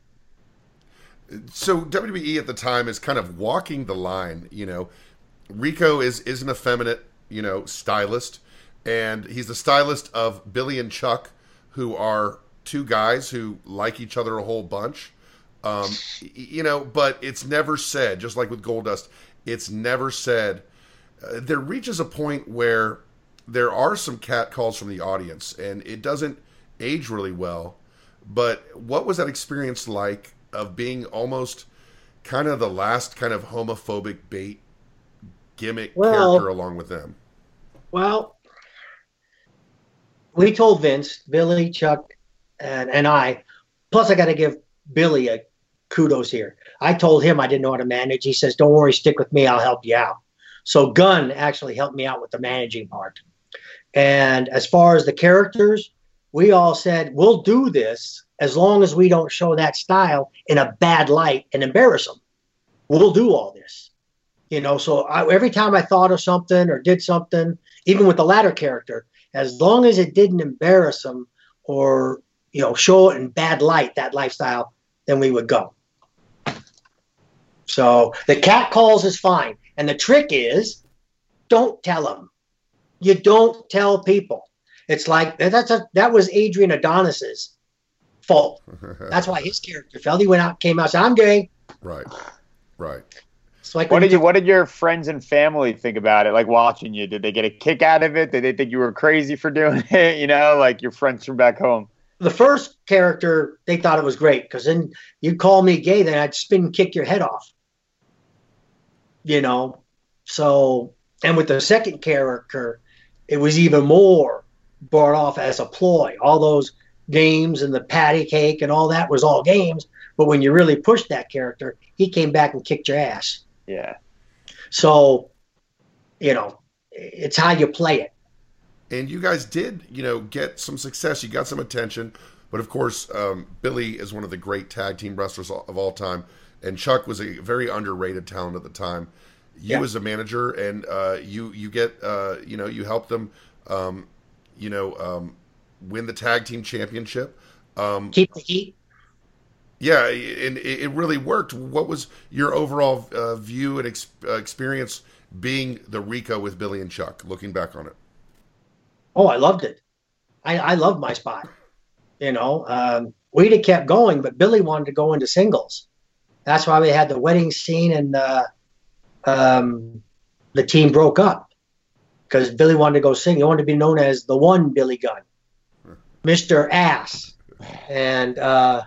S4: So W W E at the time is kind of walking the line, you know. Rico is, is an effeminate, you know, stylist, and he's the stylist of Billy and Chuck, who are two guys who like each other a whole bunch. Um, y- you know, but it's never said, just like with Goldust, it's never said. Uh, there reaches a point where there are some cat calls from the audience, and it doesn't age really well. But what was that experience like of being almost kind of the last kind of homophobic bait gimmick
S5: Well-
S4: character along with them?
S5: Well, we told Vince, Billy, Chuck, and, and I, plus I got to give Billy a kudos here. I told him I didn't know how to manage. He says, don't worry, stick with me. I'll help you out. So Gunn actually helped me out with the managing part. And as far as the characters, we all said, we'll do this as long as we don't show that style in a bad light and embarrass them. We'll do all this. You know, so I, every time I thought of something or did something, even with the latter character, as long as it didn't embarrass them or, you know, show it in bad light, that lifestyle, then we would go. So the cat calls is fine. And the trick is, don't tell them. You don't tell people. It's like, that's a, that was Adrian Adonis's fault. That's why his character fell. He went out, came out, and said, I'm gay.
S4: Right, right.
S5: So like
S6: What did you? What did your friends and family think about it? Like watching you, did they get a kick out of it? Did they think you were crazy for doing it? You know, like your friends from back home.
S5: The first character, they thought it was great because then you'd call me gay, then I'd spin and kick your head off. You know, so, and with the second character, it was even more brought off as a ploy. All those games and the patty cake and all that was all games. But when you really pushed that character, he came back and kicked your ass.
S6: Yeah.
S5: So, you know, it's how you play it.
S4: And you guys did, you know, get some success. You got some attention. But, of course, um, Billy is one of the great tag team wrestlers of all time. And Chuck was a very underrated talent at the time. You
S5: Yeah.
S4: as a manager, and uh, you you get, uh, you know, you help them, um, you know, um, win the tag team championship. Um,
S5: Keep the heat.
S4: yeah, and it, it really worked. What was your overall uh, view and ex- uh, experience being the Rico with Billy and Chuck, looking back on it?
S5: Oh, I loved it. I, I loved my spot. You know, um, we'd have kept going, but Billy wanted to go into singles. That's why we had the wedding scene and uh, um, the team broke up because Billy wanted to go sing. He wanted to be known as the one Billy Gunn, Mister Ass. And uh,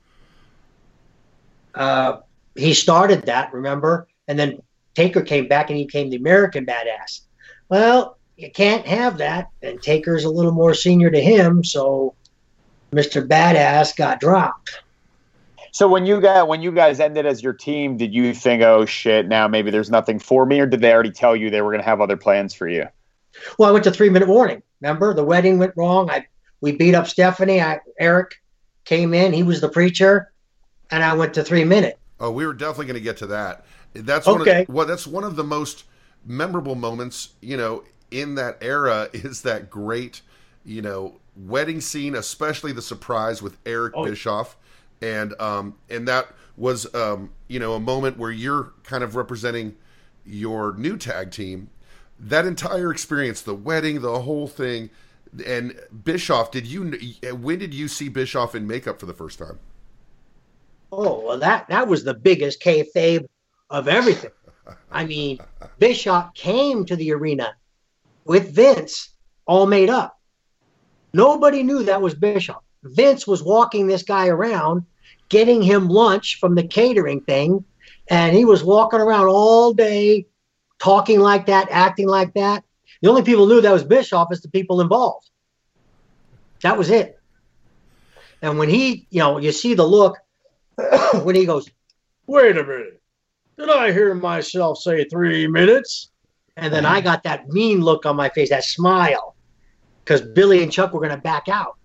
S5: uh, he started that, remember? And then Taker came back and he became the American Badass. Well, you can't have that. And Taker's a little more senior to him, so Mister Badass got dropped.
S6: So when you got when you guys ended as your team, did you think, oh shit, now maybe there's nothing for me, or did they already tell you they were going to have other plans for you?
S5: Well, I went to three minute warning. Remember, the wedding went wrong. I we beat up Stephanie. I, Eric came in. He was the preacher, and I went to three minute.
S4: Oh, we were definitely going to get to that. That's one
S5: Okay.
S4: of well, that's one of the most memorable moments, you know, in that era is that great, you know, wedding scene, especially the surprise with Eric
S5: Oh.
S4: Bischoff. And um and that was um you know a moment where you're kind of representing your new tag team. That entire experience, the wedding, the whole thing, and Bischoff. Did you when did you see Bischoff in makeup for the first time?
S5: Oh, well, that that was the biggest kayfabe of everything. I mean, Bischoff came to the arena with Vince all made up. Nobody knew that was Bischoff. Vince was walking this guy around, getting him lunch from the catering thing, and he was walking around all day, talking like that, acting like that. The only people who knew that was Bischoff is the people involved. That was it. And when he, you know, you see the look when he goes, wait a minute, did I hear myself say three minutes? And then I got that mean look on my face, that smile, because Billy and Chuck were going to back out.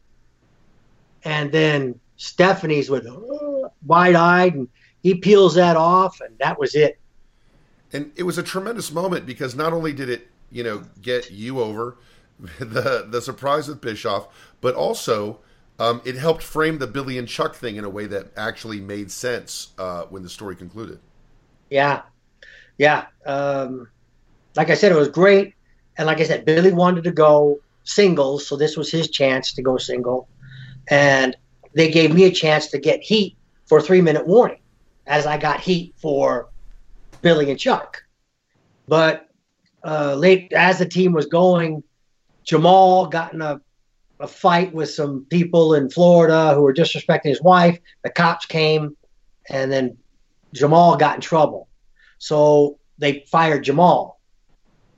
S5: And then Stephanie's with uh, wide-eyed, and he peels that off, and that was it.
S4: And it was a tremendous moment because not only did it, you know, get you over the the surprise with Bischoff, but also um, it helped frame the Billy and Chuck thing in a way that actually made sense uh, when the story concluded.
S5: Yeah, yeah. Um, like I said, it was great. And like I said, Billy wanted to go singles, so this was his chance to go single. And they gave me a chance to get heat for a three-minute warning, as I got heat for Billy and Chuck. But uh, late as the team was going, Jamal got in a, a fight with some people in Florida who were disrespecting his wife. The cops came, and then Jamal got in trouble. So they fired Jamal.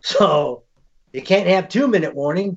S5: So you can't have two minute warning.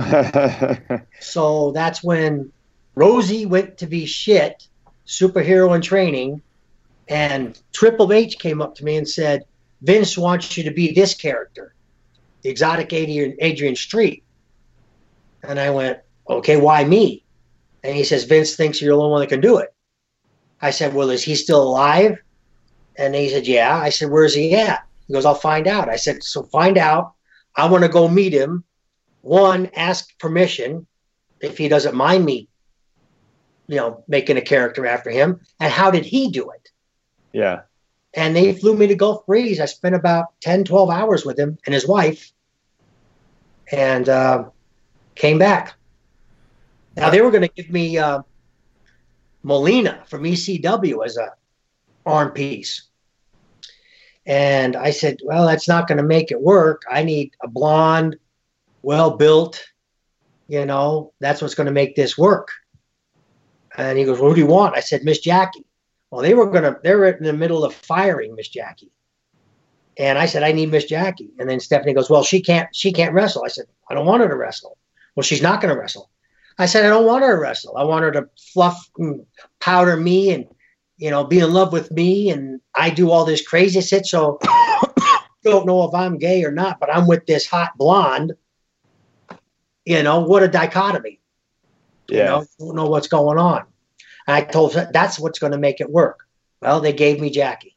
S5: So that's when Rosie went to be shit, superhero in training, and Triple H came up to me and said, Vince wants you to be this character, the exotic Adrian, Adrian Street. And I went, okay, why me? And he says, Vince thinks you're the only one that can do it. I said, well, is he still alive? And he said, yeah. I said, where's he at? He goes, I'll find out. I said, so find out. I want to go meet him. One, ask permission if he doesn't mind me, you know, making a character after him. And how did he do it?
S6: Yeah.
S5: And they flew me to Gulf Breeze. I spent about ten, twelve hours with him and his wife, and uh, came back. Now, they were going to give me uh, Molina from E C W as a arm piece. And I said, well, that's not going to make it work. I need a blonde, well-built, you know, that's what's going to make this work. And he goes, well, who do you want? I said, Miss Jackie. Well, they were going to, they were in the middle of firing Miss Jackie. And I said, I need Miss Jackie. And then Stephanie goes, well, she can't, she can't wrestle. I said, I don't want her to wrestle. Well, she's not going to wrestle. I said, I don't want her to wrestle. I want her to fluff and powder me and, you know, be in love with me. And I do all this crazy shit. So don't know if I'm gay or not, but I'm with this hot blonde. You know, what a dichotomy.
S6: Yeah.
S5: You know, don't know what's going on. And I told her that's what's going to make it work. Well, they gave me Jackie.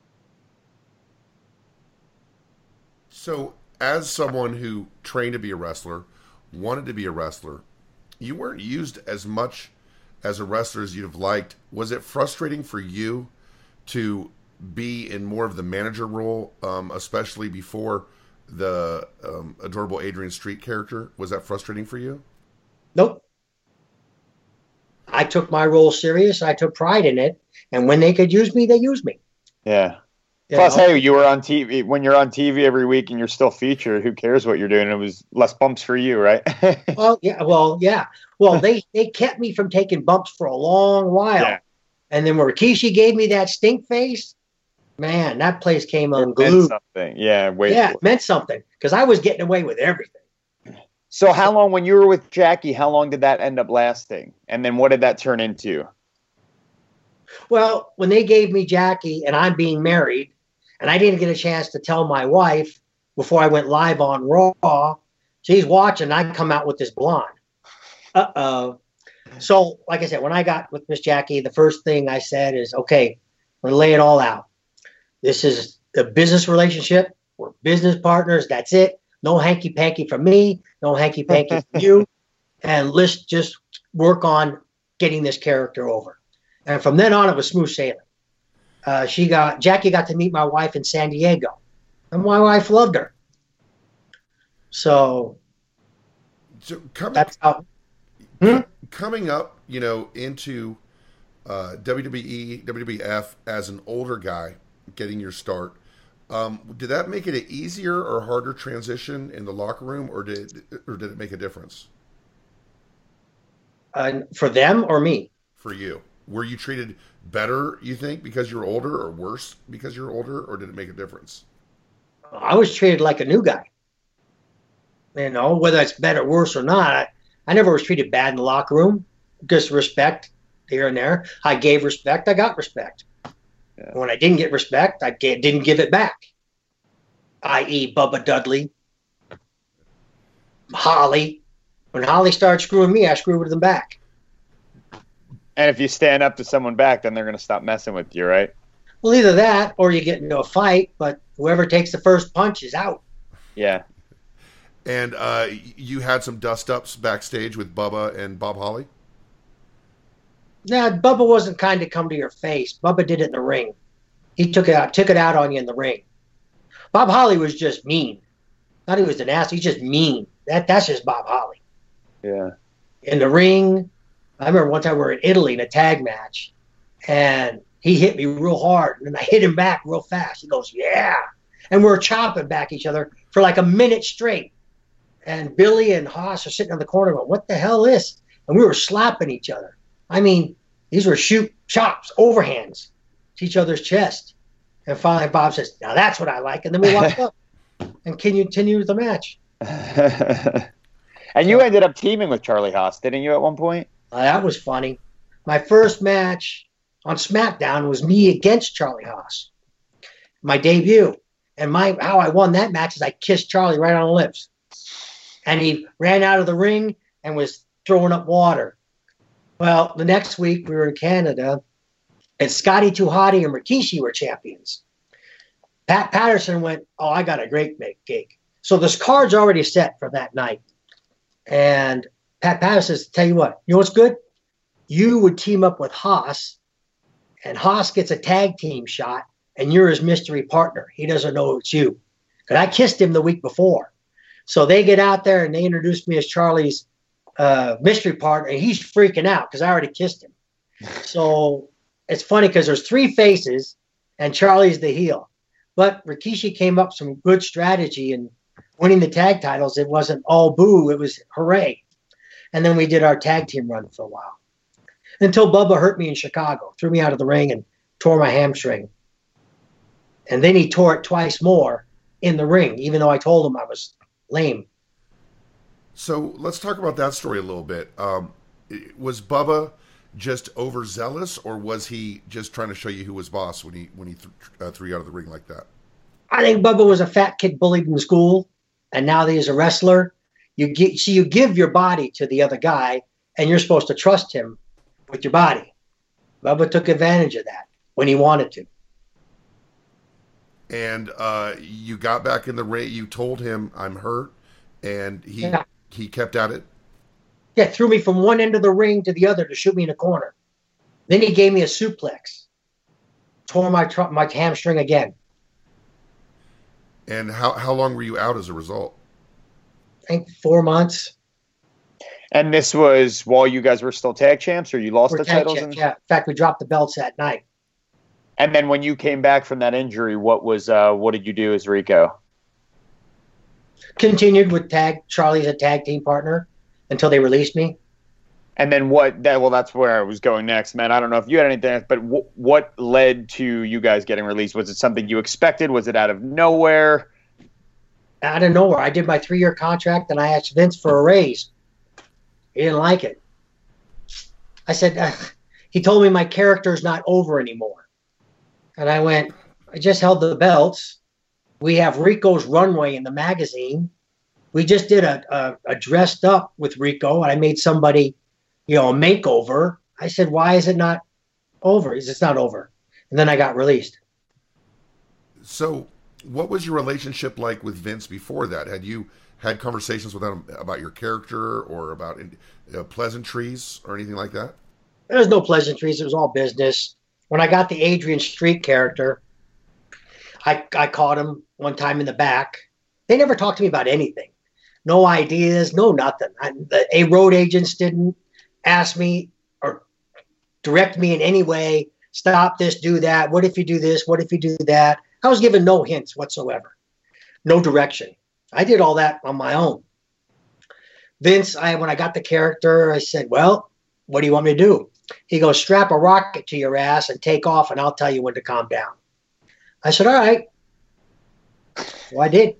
S4: So, as someone who trained to be a wrestler, wanted to be a wrestler, you weren't used as much as a wrestler as you'd have liked. Was it frustrating for you to be in more of the manager role, um, especially before the um, adorable Adrian Street character? Was that frustrating for you?
S5: Nope. I took my role serious. I took pride in it. And when they could use me, they used me.
S6: Yeah.
S5: You
S6: Plus,
S5: know?
S6: hey, you were on T V. When you're on T V every week and you're still featured, who cares what you're doing? It was less bumps for you, right?
S5: Well, yeah. Well, yeah. Well, they, they kept me from taking bumps for a long while.
S6: Yeah.
S5: And then when Rikishi gave me that stink face, man, that place came
S6: It meant
S5: unglued.
S6: something. Yeah, wait.
S5: Yeah, it meant something because I was getting away with everything.
S6: So how long, when you were with Jackie, how long did that end up lasting? And then what did that turn into?
S5: Well, when they gave me Jackie and I'm being married, and I didn't get a chance to tell my wife before I went live on Raw, she's watching, I come out with this blonde. Uh-oh. So, like I said, when I got with Miss Jackie, the first thing I said is, okay, we're going to lay it all out. This is a business relationship. We're business partners. That's it. No hanky-panky from me. No hanky-panky from you. And let's just work on getting this character over. And from then on, it was smooth sailing. Uh, she got Jackie got to meet my wife in San Diego, and my wife loved her. So,
S4: So coming,
S5: that's how.
S4: Hmm? coming up, you know, into uh, W W E, W W F as an older guy, getting your start. Um, did that make it an easier or harder transition in the locker room, or did or did it make a difference
S5: Uh, for them or me?
S4: for you? Were you treated better, you think, because you're older, or worse because you're older, or did it make a difference?
S5: I was treated like a new guy. You know, whether it's better, worse, or not, I, I never was treated bad in the locker room. Just respect here and there. I gave respect. I got respect.
S6: Yeah.
S5: When I didn't get respect, I ga- didn't give it back. that is. Bubba Dudley, Holly. When Holly started screwing me, I screwed them back.
S6: And if you stand up to someone back, then they're going to stop messing with you, right?
S5: Well, either that or you get into a fight, but whoever takes the first punch is out.
S6: Yeah.
S4: And uh, you had some dust-ups backstage with Bubba and Bob Holly?
S5: Now, Bubba wasn't kind to come to your face. Bubba did it in the ring. He took it out, took it out on you in the ring. Bob Holly was just mean. Not he was an ass. He's just mean. That that's just Bob Holly.
S6: Yeah.
S5: In the ring, I remember one time we were in Italy in a tag match, and he hit me real hard, and I hit him back real fast. He goes, "Yeah," and we were chopping back each other for like a minute straight. And Billy and Haas are sitting in the corner going, "What the hell is this?" And we were slapping each other. I mean, these were shoot chops, overhands to each other's chest. And finally Bob says, "Now that's what I like." And then we walked up. and continue the match.
S6: And you ended up teaming with Charlie Haas, didn't you, at one point?
S5: Uh, that was funny. My first match on SmackDown was me against Charlie Haas, my debut. And my how I won that match is I kissed Charlie right on the lips. And he ran out of the ring and was throwing up water. Well, the next week we were in Canada, and Scotty Too Hotty and Rikishi were champions. Pat Patterson went, oh, I got a great gig. So this card's already set for that night. And Pat Patterson says, tell you what, you know what's good? You would team up with Haas, and Haas gets a tag team shot, and you're his mystery partner. He doesn't know it's you. Because I kissed him the week before. So they get out there, and they introduce me as Charlie's uh, mystery partner, and he's freaking out because I already kissed him. So it's funny because there's three faces, and Charlie's the heel. But Rikishi came up with some good strategy in winning the tag titles. It wasn't all boo, it was hooray. And then we did our tag team run for a while. Until Bubba hurt me in Chicago, threw me out of the ring and tore my hamstring. And then he tore it twice more in the ring, even though I told him I was lame.
S4: So let's talk about that story a little bit. Um, was Bubba just overzealous, or was he just trying to show you who was boss when he when he th- uh, threw you out of the ring like that?
S5: I think Bubba was a fat kid bullied in school, and now that he's a wrestler, you get see you give your body to the other guy, and you're supposed to trust him with your body. Bubba took advantage of that when he wanted to.
S4: And uh, you got back in the ring. You told him, "I'm hurt," and he
S5: Yeah.
S4: he kept at it.
S5: Yeah, threw me from one end of the ring to the other to shoot me in the corner. Then he gave me a suplex, tore my tr- my hamstring again.
S4: And how how long were you out as a result?
S5: I think four months.
S6: And this was while you guys were still tag champs, or you lost
S5: We're
S6: the
S5: tag
S6: titles?
S5: champs,
S6: in-
S5: yeah. In fact, we dropped the belts that night.
S6: And then when you came back from that injury, what was uh, what did you do as Rico?
S5: Continued with tag Charlie's a tag team partner until they released me.
S6: And then what? That well, that's where I was going next, man. I don't know if you had anything, but w- what led to you guys getting released? Was it something you expected? Was it out of nowhere?
S5: Out of nowhere, I did my three-year contract, and I asked Vince for a raise. He didn't like it. I said, Ugh. He told me my character's not over anymore. And I went, I just held the belts. We have Rico's runway in the magazine. We just did a, a, a dressed up with Rico, and I made somebody, you know, a makeover. I said, why is it not over? He said, it's not over. And then I got released.
S4: So, what was your relationship like with Vince before that? Had you had conversations with him about your character or about uh, pleasantries or anything like that?
S5: There was no pleasantries. It was all business. When I got the Adrian Street character, I, I caught him one time in the back. They never talked to me about anything. No ideas, no nothing. I, the A road agents didn't ask me or direct me in any way. Stop this, do that. What if you do this? What if you do that? I was given no hints whatsoever. No direction. I did all that on my own. Vince, I when I got the character, I said, well, what do you want me to do? He goes, strap a rocket to your ass and take off, and I'll tell you when to calm down. I said, all right. So I did.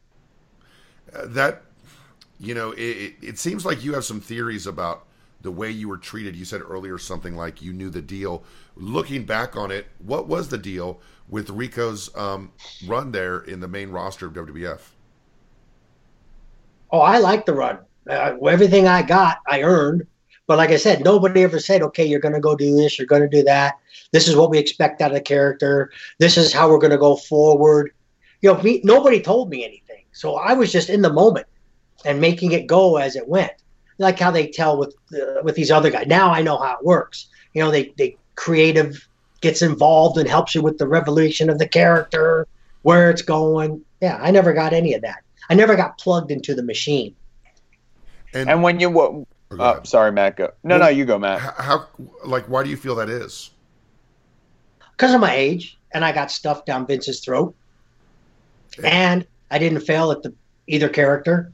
S4: Uh, that, you know, it, it, it seems like you have some theories about the way you were treated. You said earlier something like you knew the deal. Looking back on it, what was the deal with Rico's um, run there in the main roster of W W F?
S5: Oh, I like the run. Uh, everything I got, I earned. But like I said, nobody ever said, okay, you're going to go do this, you're going to do that. This is what we expect out of the character. This is how we're going to go forward. You know, me, nobody told me anything. So I was just in the moment and making it go as it went. Like how they tell with uh, with these other guys. Now I know how it works. You know, they, they creative gets involved and helps you with the revolution of the character, where it's going. Yeah, I never got any of that. I never got plugged into the machine.
S4: And,
S6: And when you what?
S4: Oh, go
S6: Uh,
S4: ahead.
S6: sorry, Matt. Go. No,
S4: Well,
S6: no, you go, Matt.
S4: how, how, like, why do you feel that is?
S5: Because of my age, and I got stuffed down Vince's throat. And I didn't fail at the either character.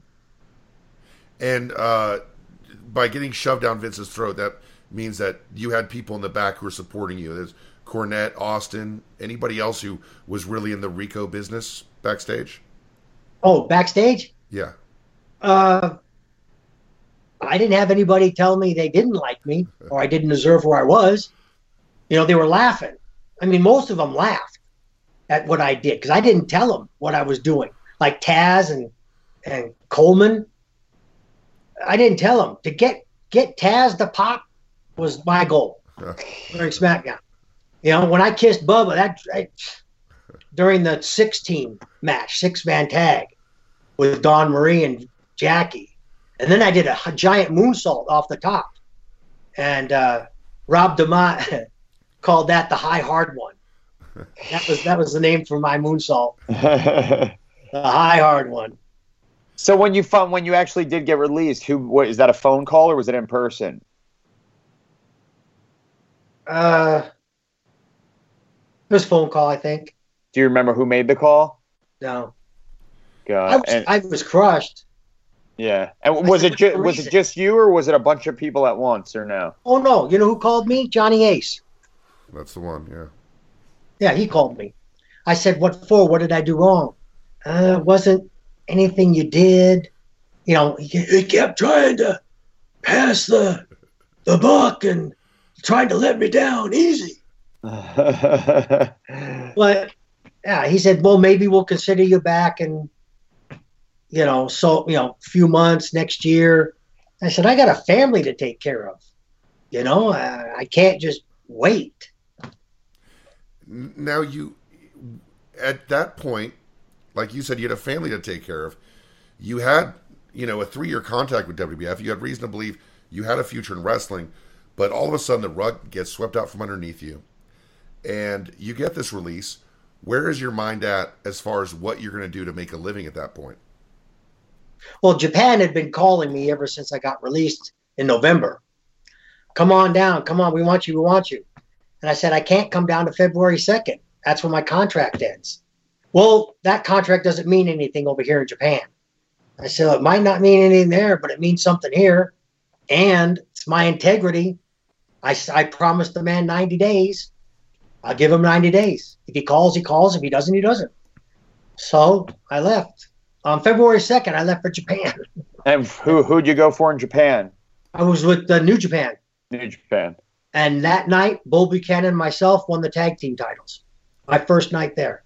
S4: And uh, by getting shoved down Vince's throat, that means that you had people in the back who were supporting you. There's Cornette, Austin, anybody else who was really in the Rico business backstage?
S5: Oh, backstage?
S4: Yeah.
S5: Uh, I didn't have anybody tell me they didn't like me or I didn't deserve where I was. You know, they were laughing. I mean, most of them laughed at what I did because I didn't tell them what I was doing. Like Taz and and Coleman, I didn't tell them. To get get Taz to pop was my goal during SmackDown. You know, when I kissed Bubba, that I, during the six-team match, six-man tag with Dawn Marie and Jackie, and then I did a giant moonsault off the top, and uh, Rob DeMott called that the high hard one. That was that was the name for my moonsault. The high hard one.
S6: So when you found when you actually did get released, who what, is that a phone call or was it in person?
S5: Uh, it was a phone call, I think.
S6: Do you remember who made the call?
S5: No,
S6: God,
S5: I was,
S6: and,
S5: I was crushed.
S6: yeah. And was
S5: I
S6: it
S5: said,
S6: ju- was it just you or was it a bunch of people at once or no?
S5: Oh no, you know who called me? Johnny Ace.
S4: That's the one. Yeah.
S5: Yeah, he called me. I said, "What for? What did I do wrong?" Uh, it wasn't anything you did. You know, he, he kept trying to pass the the buck and trying to let me down easy. But yeah, he said, "Well, maybe we'll consider you back in, you know, so you know, a few months next year." I said, "I got a family to take care of. You know, I, I can't just wait."
S4: Now you, at that point, like you said, you had a family to take care of. You had, you know, a three-year contract with W W F. You had reason to believe you had a future in wrestling, but all of a sudden the rug gets swept out from underneath you, and you get this release. Where is your mind at as far as what you're going to do to make a living at that point?
S5: Well, Japan had been calling me ever since I got released in November. Come on down. Come on. We want you. We want you. And I said, I can't come down to February second. That's when my contract ends. Well, that contract doesn't mean anything over here in Japan. I said, it might not mean anything there, but it means something here. And it's my integrity. I, I promised the man ninety days. I'll give him ninety days. If he calls, he calls. If he doesn't, he doesn't. So I left. On February second, I left for Japan.
S6: And who who'd you go for in Japan?
S5: I was with uh, New Japan.
S6: New Japan.
S5: And that night, Bull Buchanan and myself won the tag team titles. My first night there.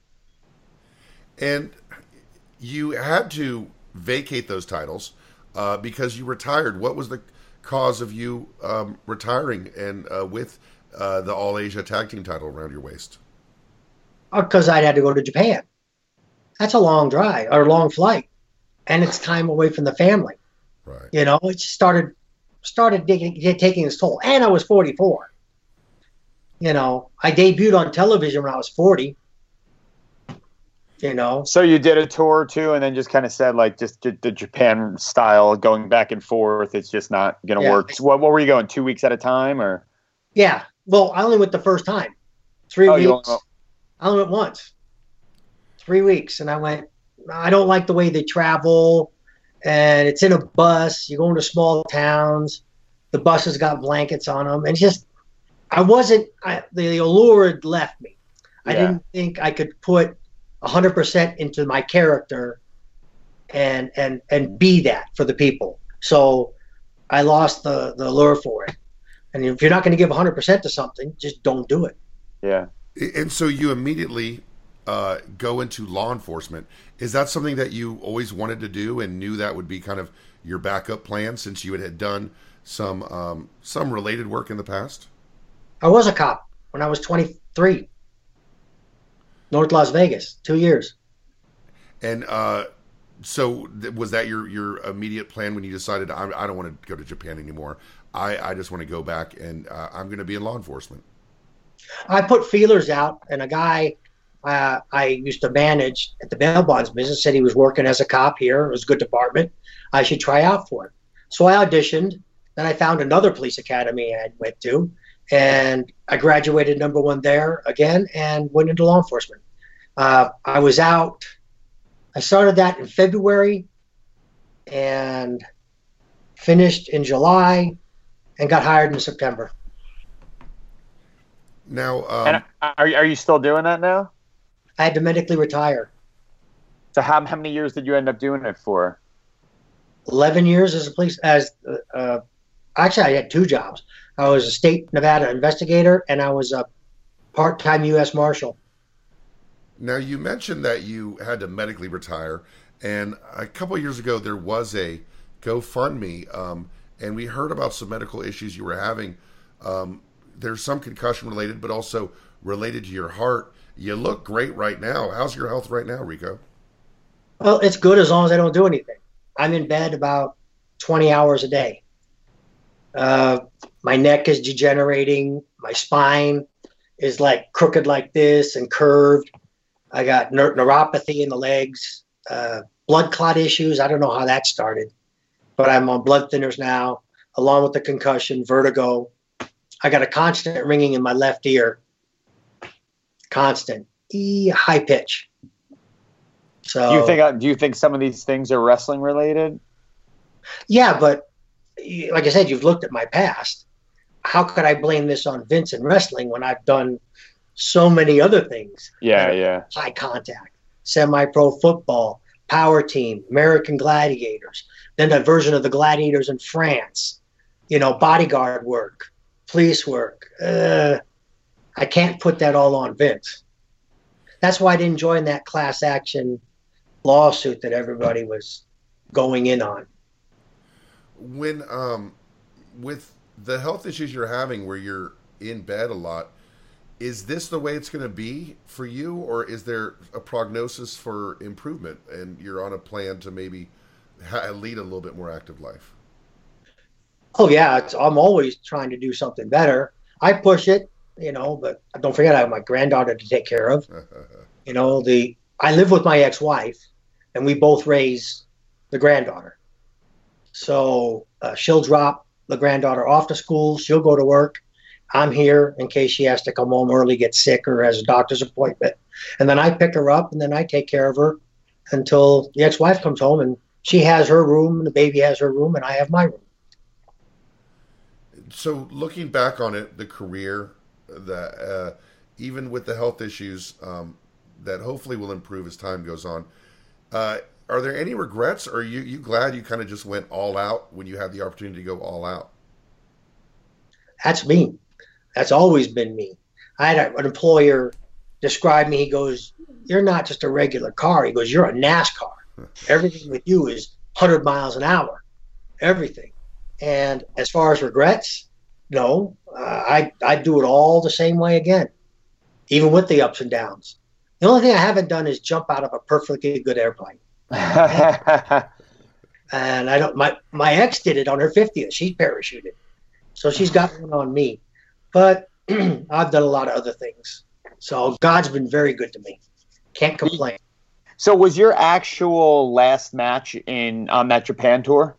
S4: And you had to vacate those titles uh, because you retired. What was the cause of you um, retiring and uh, with uh, the All Asia tag team title around your waist?
S5: Because I'd had to go to Japan. That's a long drive or a long flight. And it's time away from the family.
S4: Right.
S5: You know, it started started digging, taking its toll. And I was forty-four. You know, I debuted on television when I was forty. You know.
S6: So you did a tour too, and then just kind of said, like, just the, the Japan style, going back and forth, it's just not going to
S5: Yeah.
S6: work. So what, what were you going, two weeks at a time, or?
S5: Yeah. Well, I only went the first time. Three
S6: Oh, you
S5: weeks.
S6: only-
S5: I only went once. Three weeks. And I went, I don't like the way they travel. And it's in a bus. You go into small towns. The buses got blankets on them. And it's just, I wasn't, I, the, the allure had left me. I
S6: Yeah.
S5: didn't think I could put one hundred percent into my character and and and be that for the people. So I lost the, the allure for it. And if you're not going to give one hundred percent to something, just don't do it.
S6: Yeah.
S4: And so you immediately uh, go into law enforcement. Is that something that you always wanted to do and knew that would be kind of your backup plan since you had, had done some um, some related work in the past?
S5: I was a cop when I was twenty-three. North Las Vegas, two years.
S4: And uh, so th- was that your, your immediate plan when you decided, I, I don't want to go to Japan anymore. I, I just want to go back and uh, I'm going to be in law enforcement.
S5: I put feelers out, and a guy uh, I used to manage at the bail bonds business said he was working as a cop here. It was a good department. I should try out for it. So I auditioned. Then I found another police academy I went to, and I graduated number one there again and went into law enforcement. Uh, I was out. I started that in February and finished in July and got hired in September.
S4: Now, um,
S6: And are, are you still doing that now?
S5: I had to medically retire.
S6: So how how many years did you end up doing it for?
S5: eleven years as a police as uh, uh, actually I had two jobs. I was a state Nevada investigator and I was a part-time U S Marshal.
S4: Now, you mentioned that you had to medically retire, and a couple of years ago there was a GoFundMe, um, and we heard about some medical issues you were having. Um, there's some concussion related, but also related to your heart. You look great right now. How's your health right now, Rico?
S5: Well, it's good as long as I don't do anything. I'm in bed about twenty hours a day. Uh, my neck is degenerating. My spine is like crooked like this and curved. I got neur- neuropathy in the legs, uh, blood clot issues. I don't know how that started, but I'm on blood thinners now, along with the concussion, vertigo. I got a constant ringing in my left ear. Constant, e high pitch. So
S6: Do you think uh, do you think some of these things are wrestling related?
S5: Yeah, but y- like I said, you've looked at my past. How could I blame this on Vince and wrestling when I've done so many other things?
S6: Yeah, yeah.
S5: High contact, semi-pro football, power team, American Gladiators, then a version of the Gladiators in France, you know, bodyguard work, police work. Uh, I can't put that all on Vince. That's why I didn't join that class action lawsuit that everybody was going in on.
S4: When um, with the health issues you're having, where you're in bed a lot, is this the way it's going to be for you, or is there a prognosis for improvement, and you're on a plan to maybe ha- lead a little bit more active life?
S5: Oh yeah, it's, I'm always trying to do something better. I push it, you know, but don't forget I have my granddaughter to take care of. You know, the I live with my ex-wife, and we both raise the granddaughter. So uh, she'll drop the granddaughter off to school. She'll go to work. I'm here in case she has to come home early, get sick, or has a doctor's appointment. And then I pick her up, and then I take care of her until the ex-wife comes home, and she has her room, and the baby has her room, and I have my room.
S4: So looking back on it, the career, the uh, even with the health issues, um, that hopefully will improve as time goes on. Uh, are there any regrets, or are you, you glad you kind of just went all out when you had the opportunity to go all out?
S5: That's me. That's always been me. I had a, an employer describe me. He goes, "You're not just a regular car." He goes, "You're a NASCAR. Everything with you is one hundred miles an hour. Everything." And as far as regrets, no. Uh, I I do it all the same way again, even with the ups and downs. The only thing I haven't done is jump out of a perfectly good airplane. And I don't. My my ex did it on her fiftieth. She parachuted, so she's got one on me. But I've done a lot of other things. So God's been very good to me. Can't complain.
S6: So was your actual last match in on that Japan tour?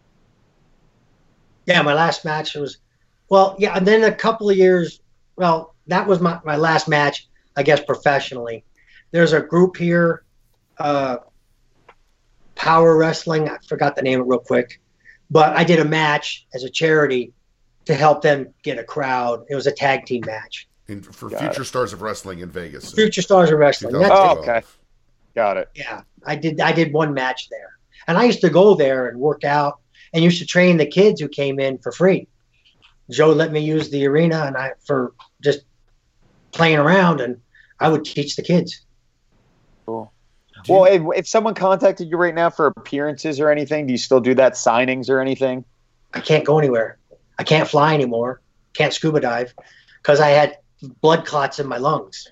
S5: Yeah, my last match was, well, yeah, and then a couple of years, well, that was my, my last match, I guess, professionally. There's a group here, uh, Power Wrestling. I forgot the name of it real quick. But I did a match as a charity to help them get a crowd. It was a tag team match.
S4: In, for
S6: Got
S4: Future
S6: it.
S4: Stars of Wrestling in Vegas.
S5: Future Stars of Wrestling. That's
S6: Oh,
S5: it.
S6: okay. Got it.
S5: Yeah, I did. I did one match there, and I used to go there and work out, and used to train the kids who came in for free. Joe let me use the arena, and I for just playing around, and I would teach the kids.
S6: Cool.
S4: Do
S6: Well,
S4: you-
S6: if, if someone contacted you right now for appearances or anything, do you still do that? Signings or anything?
S5: I can't go anywhere. I can't fly anymore. Can't scuba dive because I had blood clots in my lungs.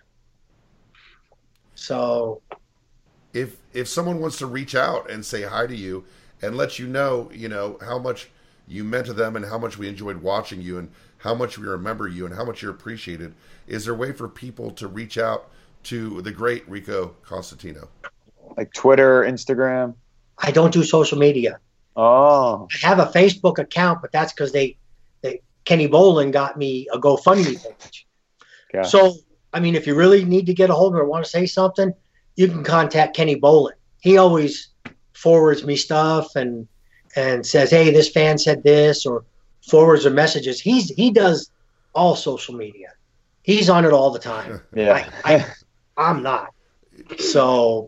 S5: So
S4: if if someone wants to reach out and say hi to you and let you know, you know, how much you meant to them and how much we enjoyed watching you and how much we remember you and how much you're appreciated, is there a way for people to reach out to the great Rico Constantino?
S6: Like Twitter, Instagram?
S5: I don't do social media.
S6: Oh.
S5: I have a Facebook account, but that's because they, they Kenny Bolin got me a GoFundMe page.
S6: Okay.
S5: So, I mean, if you really need to get a hold of me or want to say something, you can contact Kenny Bolin. He always forwards me stuff and and says, "Hey, this fan said this," or forwards or messages. He's he does all social media. He's on it all the time.
S6: Yeah.
S5: I, I I'm not. So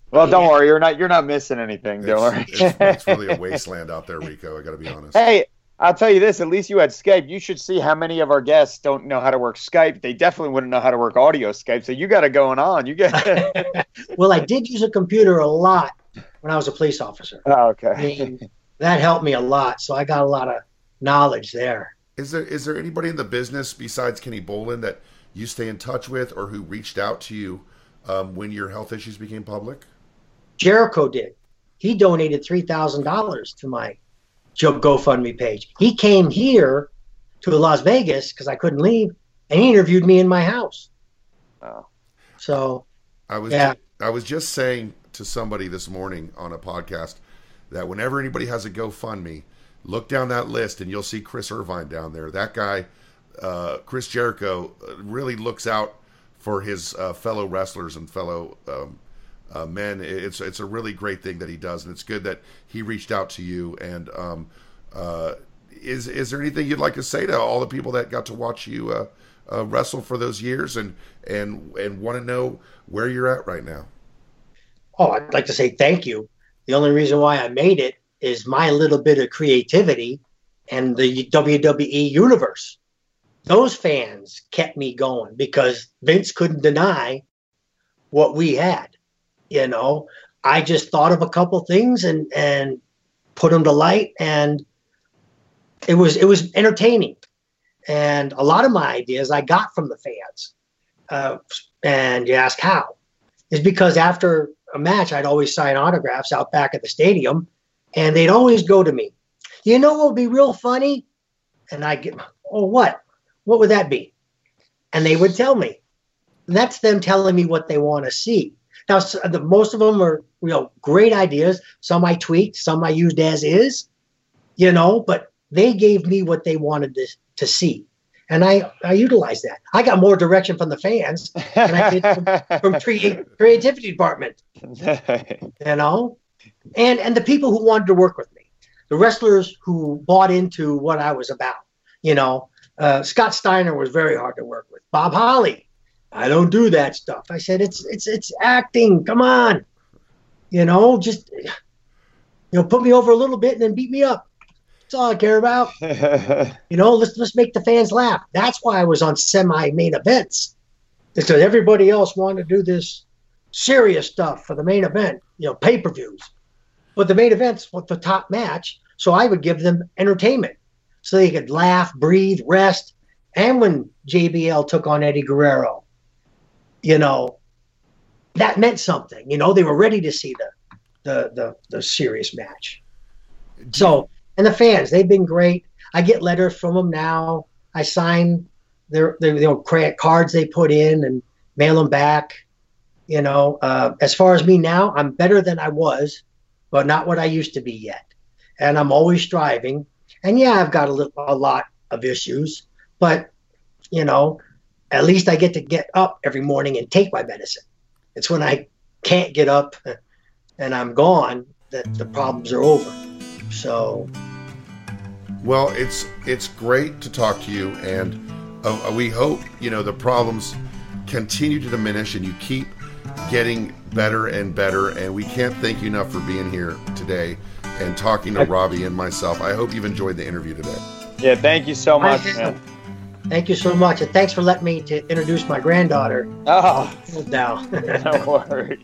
S6: Well, don't worry, you're not you're not missing anything. Don't worry.
S4: It's, it's, it's really a wasteland out there, Rico. I got to be honest.
S6: Hey, I'll tell you this. At least you had Skype. You should see how many of our guests don't know how to work Skype. They definitely wouldn't know how to work audio Skype. So you got it going on. You get.
S5: Well, I did use a computer a lot when I was a police officer.
S6: Oh, okay.
S5: I mean, that helped me a lot. So I got a lot of knowledge there.
S4: Is there is there anybody in the business besides Kenny Bolin that you stay in touch with, or who reached out to you um, when your health issues became public?
S5: Jericho did. He donated three thousand dollars to my Joe GoFundMe page. He came here to Las Vegas because I couldn't leave, and he interviewed me in my house.
S6: Oh.
S5: So
S4: I was
S5: yeah.
S4: ju- I was just saying to somebody this morning on a podcast that whenever anybody has a GoFundMe, look down that list and you'll see Chris Irvine down there. That guy, uh, Chris Jericho, really looks out for his uh, fellow wrestlers and fellow um, uh, men. It's it's a really great thing that he does, and it's good that he reached out to you. And um, uh, is is there anything you'd like to say to all the people that got to watch you uh, uh, wrestle for those years and and and want to know where you're at right now?
S5: Oh, I'd like to say thank you. The only reason why I made it is my little bit of creativity and the W W E universe. Those fans kept me going because Vince couldn't deny what we had. You know, I just thought of a couple things and, and put them to light, and it was, it was entertaining. And a lot of my ideas I got from the fans. Uh, and you ask how? Is because after a match, I'd always sign autographs out back at the stadium, and they'd always go to me, you know what would be real funny? And I get, oh, what? What would that be? And they would tell me. And that's them telling me what they want to see. Now, so the, most of them are, you know, great ideas. Some I tweaked, some I used as is, you know, but they gave me what they wanted to, to see. And I, I utilized that. I got more direction from the fans than I did from, from tre- creativity department, you know, and, and the people who wanted to work with me, the wrestlers who bought into what I was about. You know, uh, Scott Steiner was very hard to work with. Bob Holly, I don't do that stuff. I said, it's, it's, it's acting. Come on. You know, just, you know, put me over a little bit and then beat me up. That's all I care about. You know, let's let's make the fans laugh. That's why I was on semi-main events. Because everybody else wanted to do this serious stuff for the main event, you know, pay-per-views. But the main events was the top match, so I would give them entertainment. So they could laugh, breathe, rest. And when J B L took on Eddie Guerrero, you know, that meant something. You know, they were ready to see the the the, the serious match. So, and the fans, they've been great. I get letters from them now. I sign their, their you know, cards they put in and mail them back. You know, uh, as far as me now, I'm better than I was, but not what I used to be yet. And I'm always striving. And yeah, I've got a, little, a lot of issues, but, you know, at least I get to get up every morning and take my medicine. It's when I can't get up and I'm gone that the problems are over. So,
S4: well, it's it's great to talk to you, and uh, we hope, you know, the problems continue to diminish and you keep getting better and better. And we can't thank you enough for being here today and talking to Robbie and myself. I hope you've enjoyed the interview today.
S6: Yeah, thank you so much, man.
S5: Thank you so much, and thanks for letting me to introduce my granddaughter.
S6: Oh,
S5: now.
S6: No worries.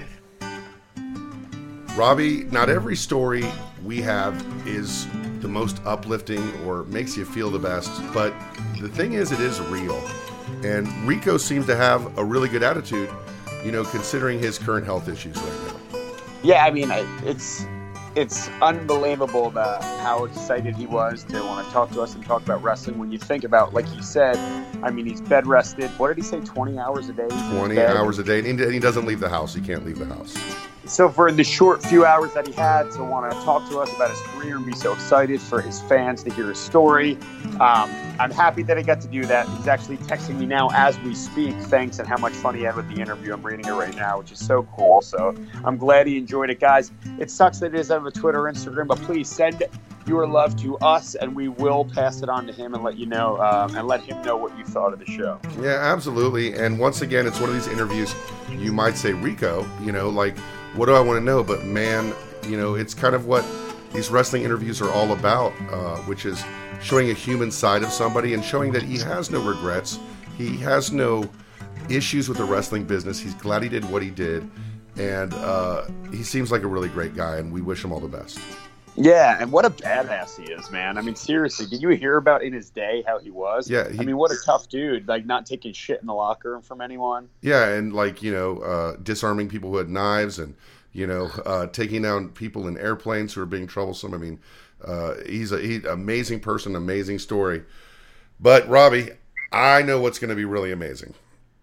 S4: Robbie, not every story we have is the most uplifting or makes you feel the best, but the thing is, it is real. And Rico seems to have a really good attitude, you know, considering his current health issues right now.
S6: Yeah, I mean, it's it's unbelievable the, how excited he was to want to talk to us and talk about wrestling. When you think about, like you said, I mean, he's bed rested. What did he say, twenty hours a day?
S4: twenty hours a day, and he doesn't leave the house. He can't leave the house.
S6: So for the short few hours that he had to want to talk to us about his career and be so excited for his fans to hear his story, um, I'm happy that I got to do that. He's actually texting me now as we speak, thanks, and how much fun he had with the interview. I'm reading it right now, which is so cool. So I'm glad he enjoyed it, guys. It sucks that he doesn't have a Twitter or Instagram, but please send
S3: you are love to us, and we will pass it on to him and let you know, um, and let him know what you thought of the show.
S4: Yeah, absolutely. And once again, it's one of these interviews. You might say, Rico, you know, like, what do I want to know? But man, you know, it's kind of what these wrestling interviews are all about, uh, which is showing a human side of somebody and showing that he has no regrets. He has no issues with the wrestling business. He's glad he did what he did. And uh, he seems like a really great guy, and we wish him all the best.
S3: Yeah, and what a badass he is, man. I mean, seriously, did you hear about in his day how he was?
S4: Yeah. He,
S3: I mean, what a tough dude, like not taking shit in the locker room from anyone.
S4: Yeah, and like, you know, uh, disarming people who had knives and, you know, uh, taking down people in airplanes who are being troublesome. I mean, uh, he's a he's an amazing person, amazing story. But, Robbie, I know what's going to be really amazing.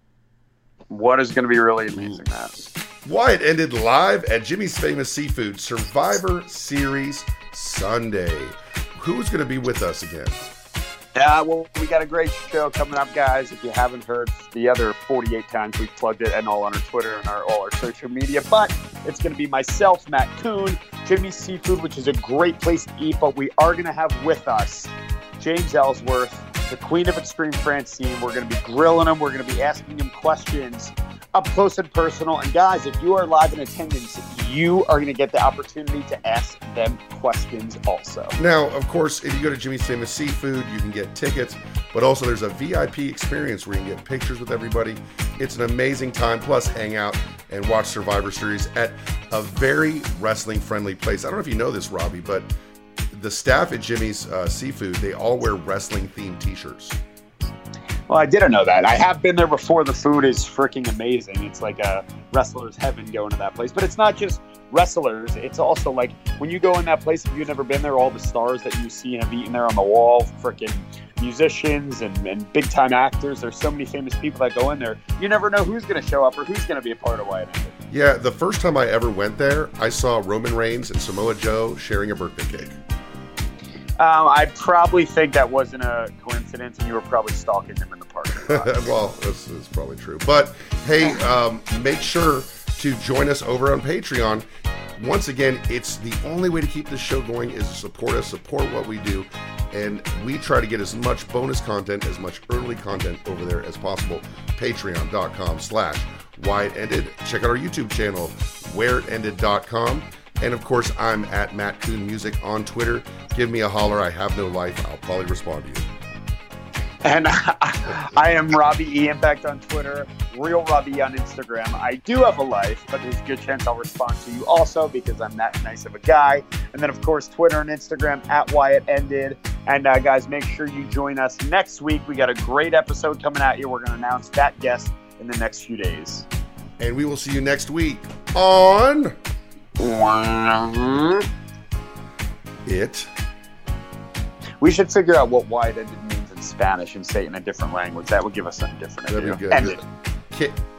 S3: What is going to be really amazing, Matt?
S4: Wyatt ended live at Jimmy's Famous Seafood Survivor Series Sunday. Who's going to be with us again?
S3: Yeah, well, we got a great show coming up, guys. If you haven't heard the other forty-eight times we've plugged it, and all on our Twitter and our, all our social media, but it's going to be myself, Matt Coon, Jimmy's Seafood, which is a great place to eat, but we are going to have with us James Ellsworth, the Queen of Extreme Francine. We're going to be grilling him. We're going to be asking him questions up close and personal. And guys, if you are live in attendance, you are going to get the opportunity to ask them questions also.
S4: Now, of course, if you go to Jimmy's Famous Seafood, you can get tickets, but also there's a V I P experience where you can get pictures with everybody. It's an amazing time, plus hang out and watch Survivor Series at a very wrestling-friendly place. I don't know if you know this, Robbie, but the staff at Jimmy's uh, Seafood, they all wear wrestling-themed t-shirts.
S3: Well, I didn't know that. I have been there before. The food is freaking amazing. It's like a wrestler's heaven going to that place. But it's not just wrestlers. It's also like when you go in that place, if you've never been there, all the stars that you see and have eaten there on the wall, freaking musicians and, and big-time actors. There's so many famous people that go in there. You never know who's going to show up or who's going to be a part of Wyatt Ended.
S4: Yeah, the first time I ever went there, I saw Roman Reigns and Samoa Joe sharing a birthday cake.
S3: Um, I probably think that wasn't a coincidence, and you were probably stalking him in the parking lot.
S4: Well, this is probably true. But, hey, um, make sure to join us over on Patreon. Once again, it's the only way to keep this show going is to support us, support what we do, and we try to get as much bonus content, as much early content over there as possible. Patreon.com slash Wyatt Ended. Check out our YouTube channel, where it ended dot com. And, of course, I'm at Matt Coon Music on Twitter. Give me a holler. I have no life. I'll probably respond to you.
S3: And I, I am Robbie E. Impact on Twitter, Real Robbie on Instagram. I do have a life, but there's a good chance I'll respond to you also because I'm that nice of a guy. And then, of course, Twitter and Instagram at Wyatt Ended. And, uh, guys, make sure you join us next week. We got a great episode coming at you. We're going to announce that guest in the next few days.
S4: And we will see you next week on... It.
S3: We should figure out what Wyatt Ended means in Spanish and say it in a different language. That would give us something different.
S4: That'd be good.
S3: Ended.
S4: Ki-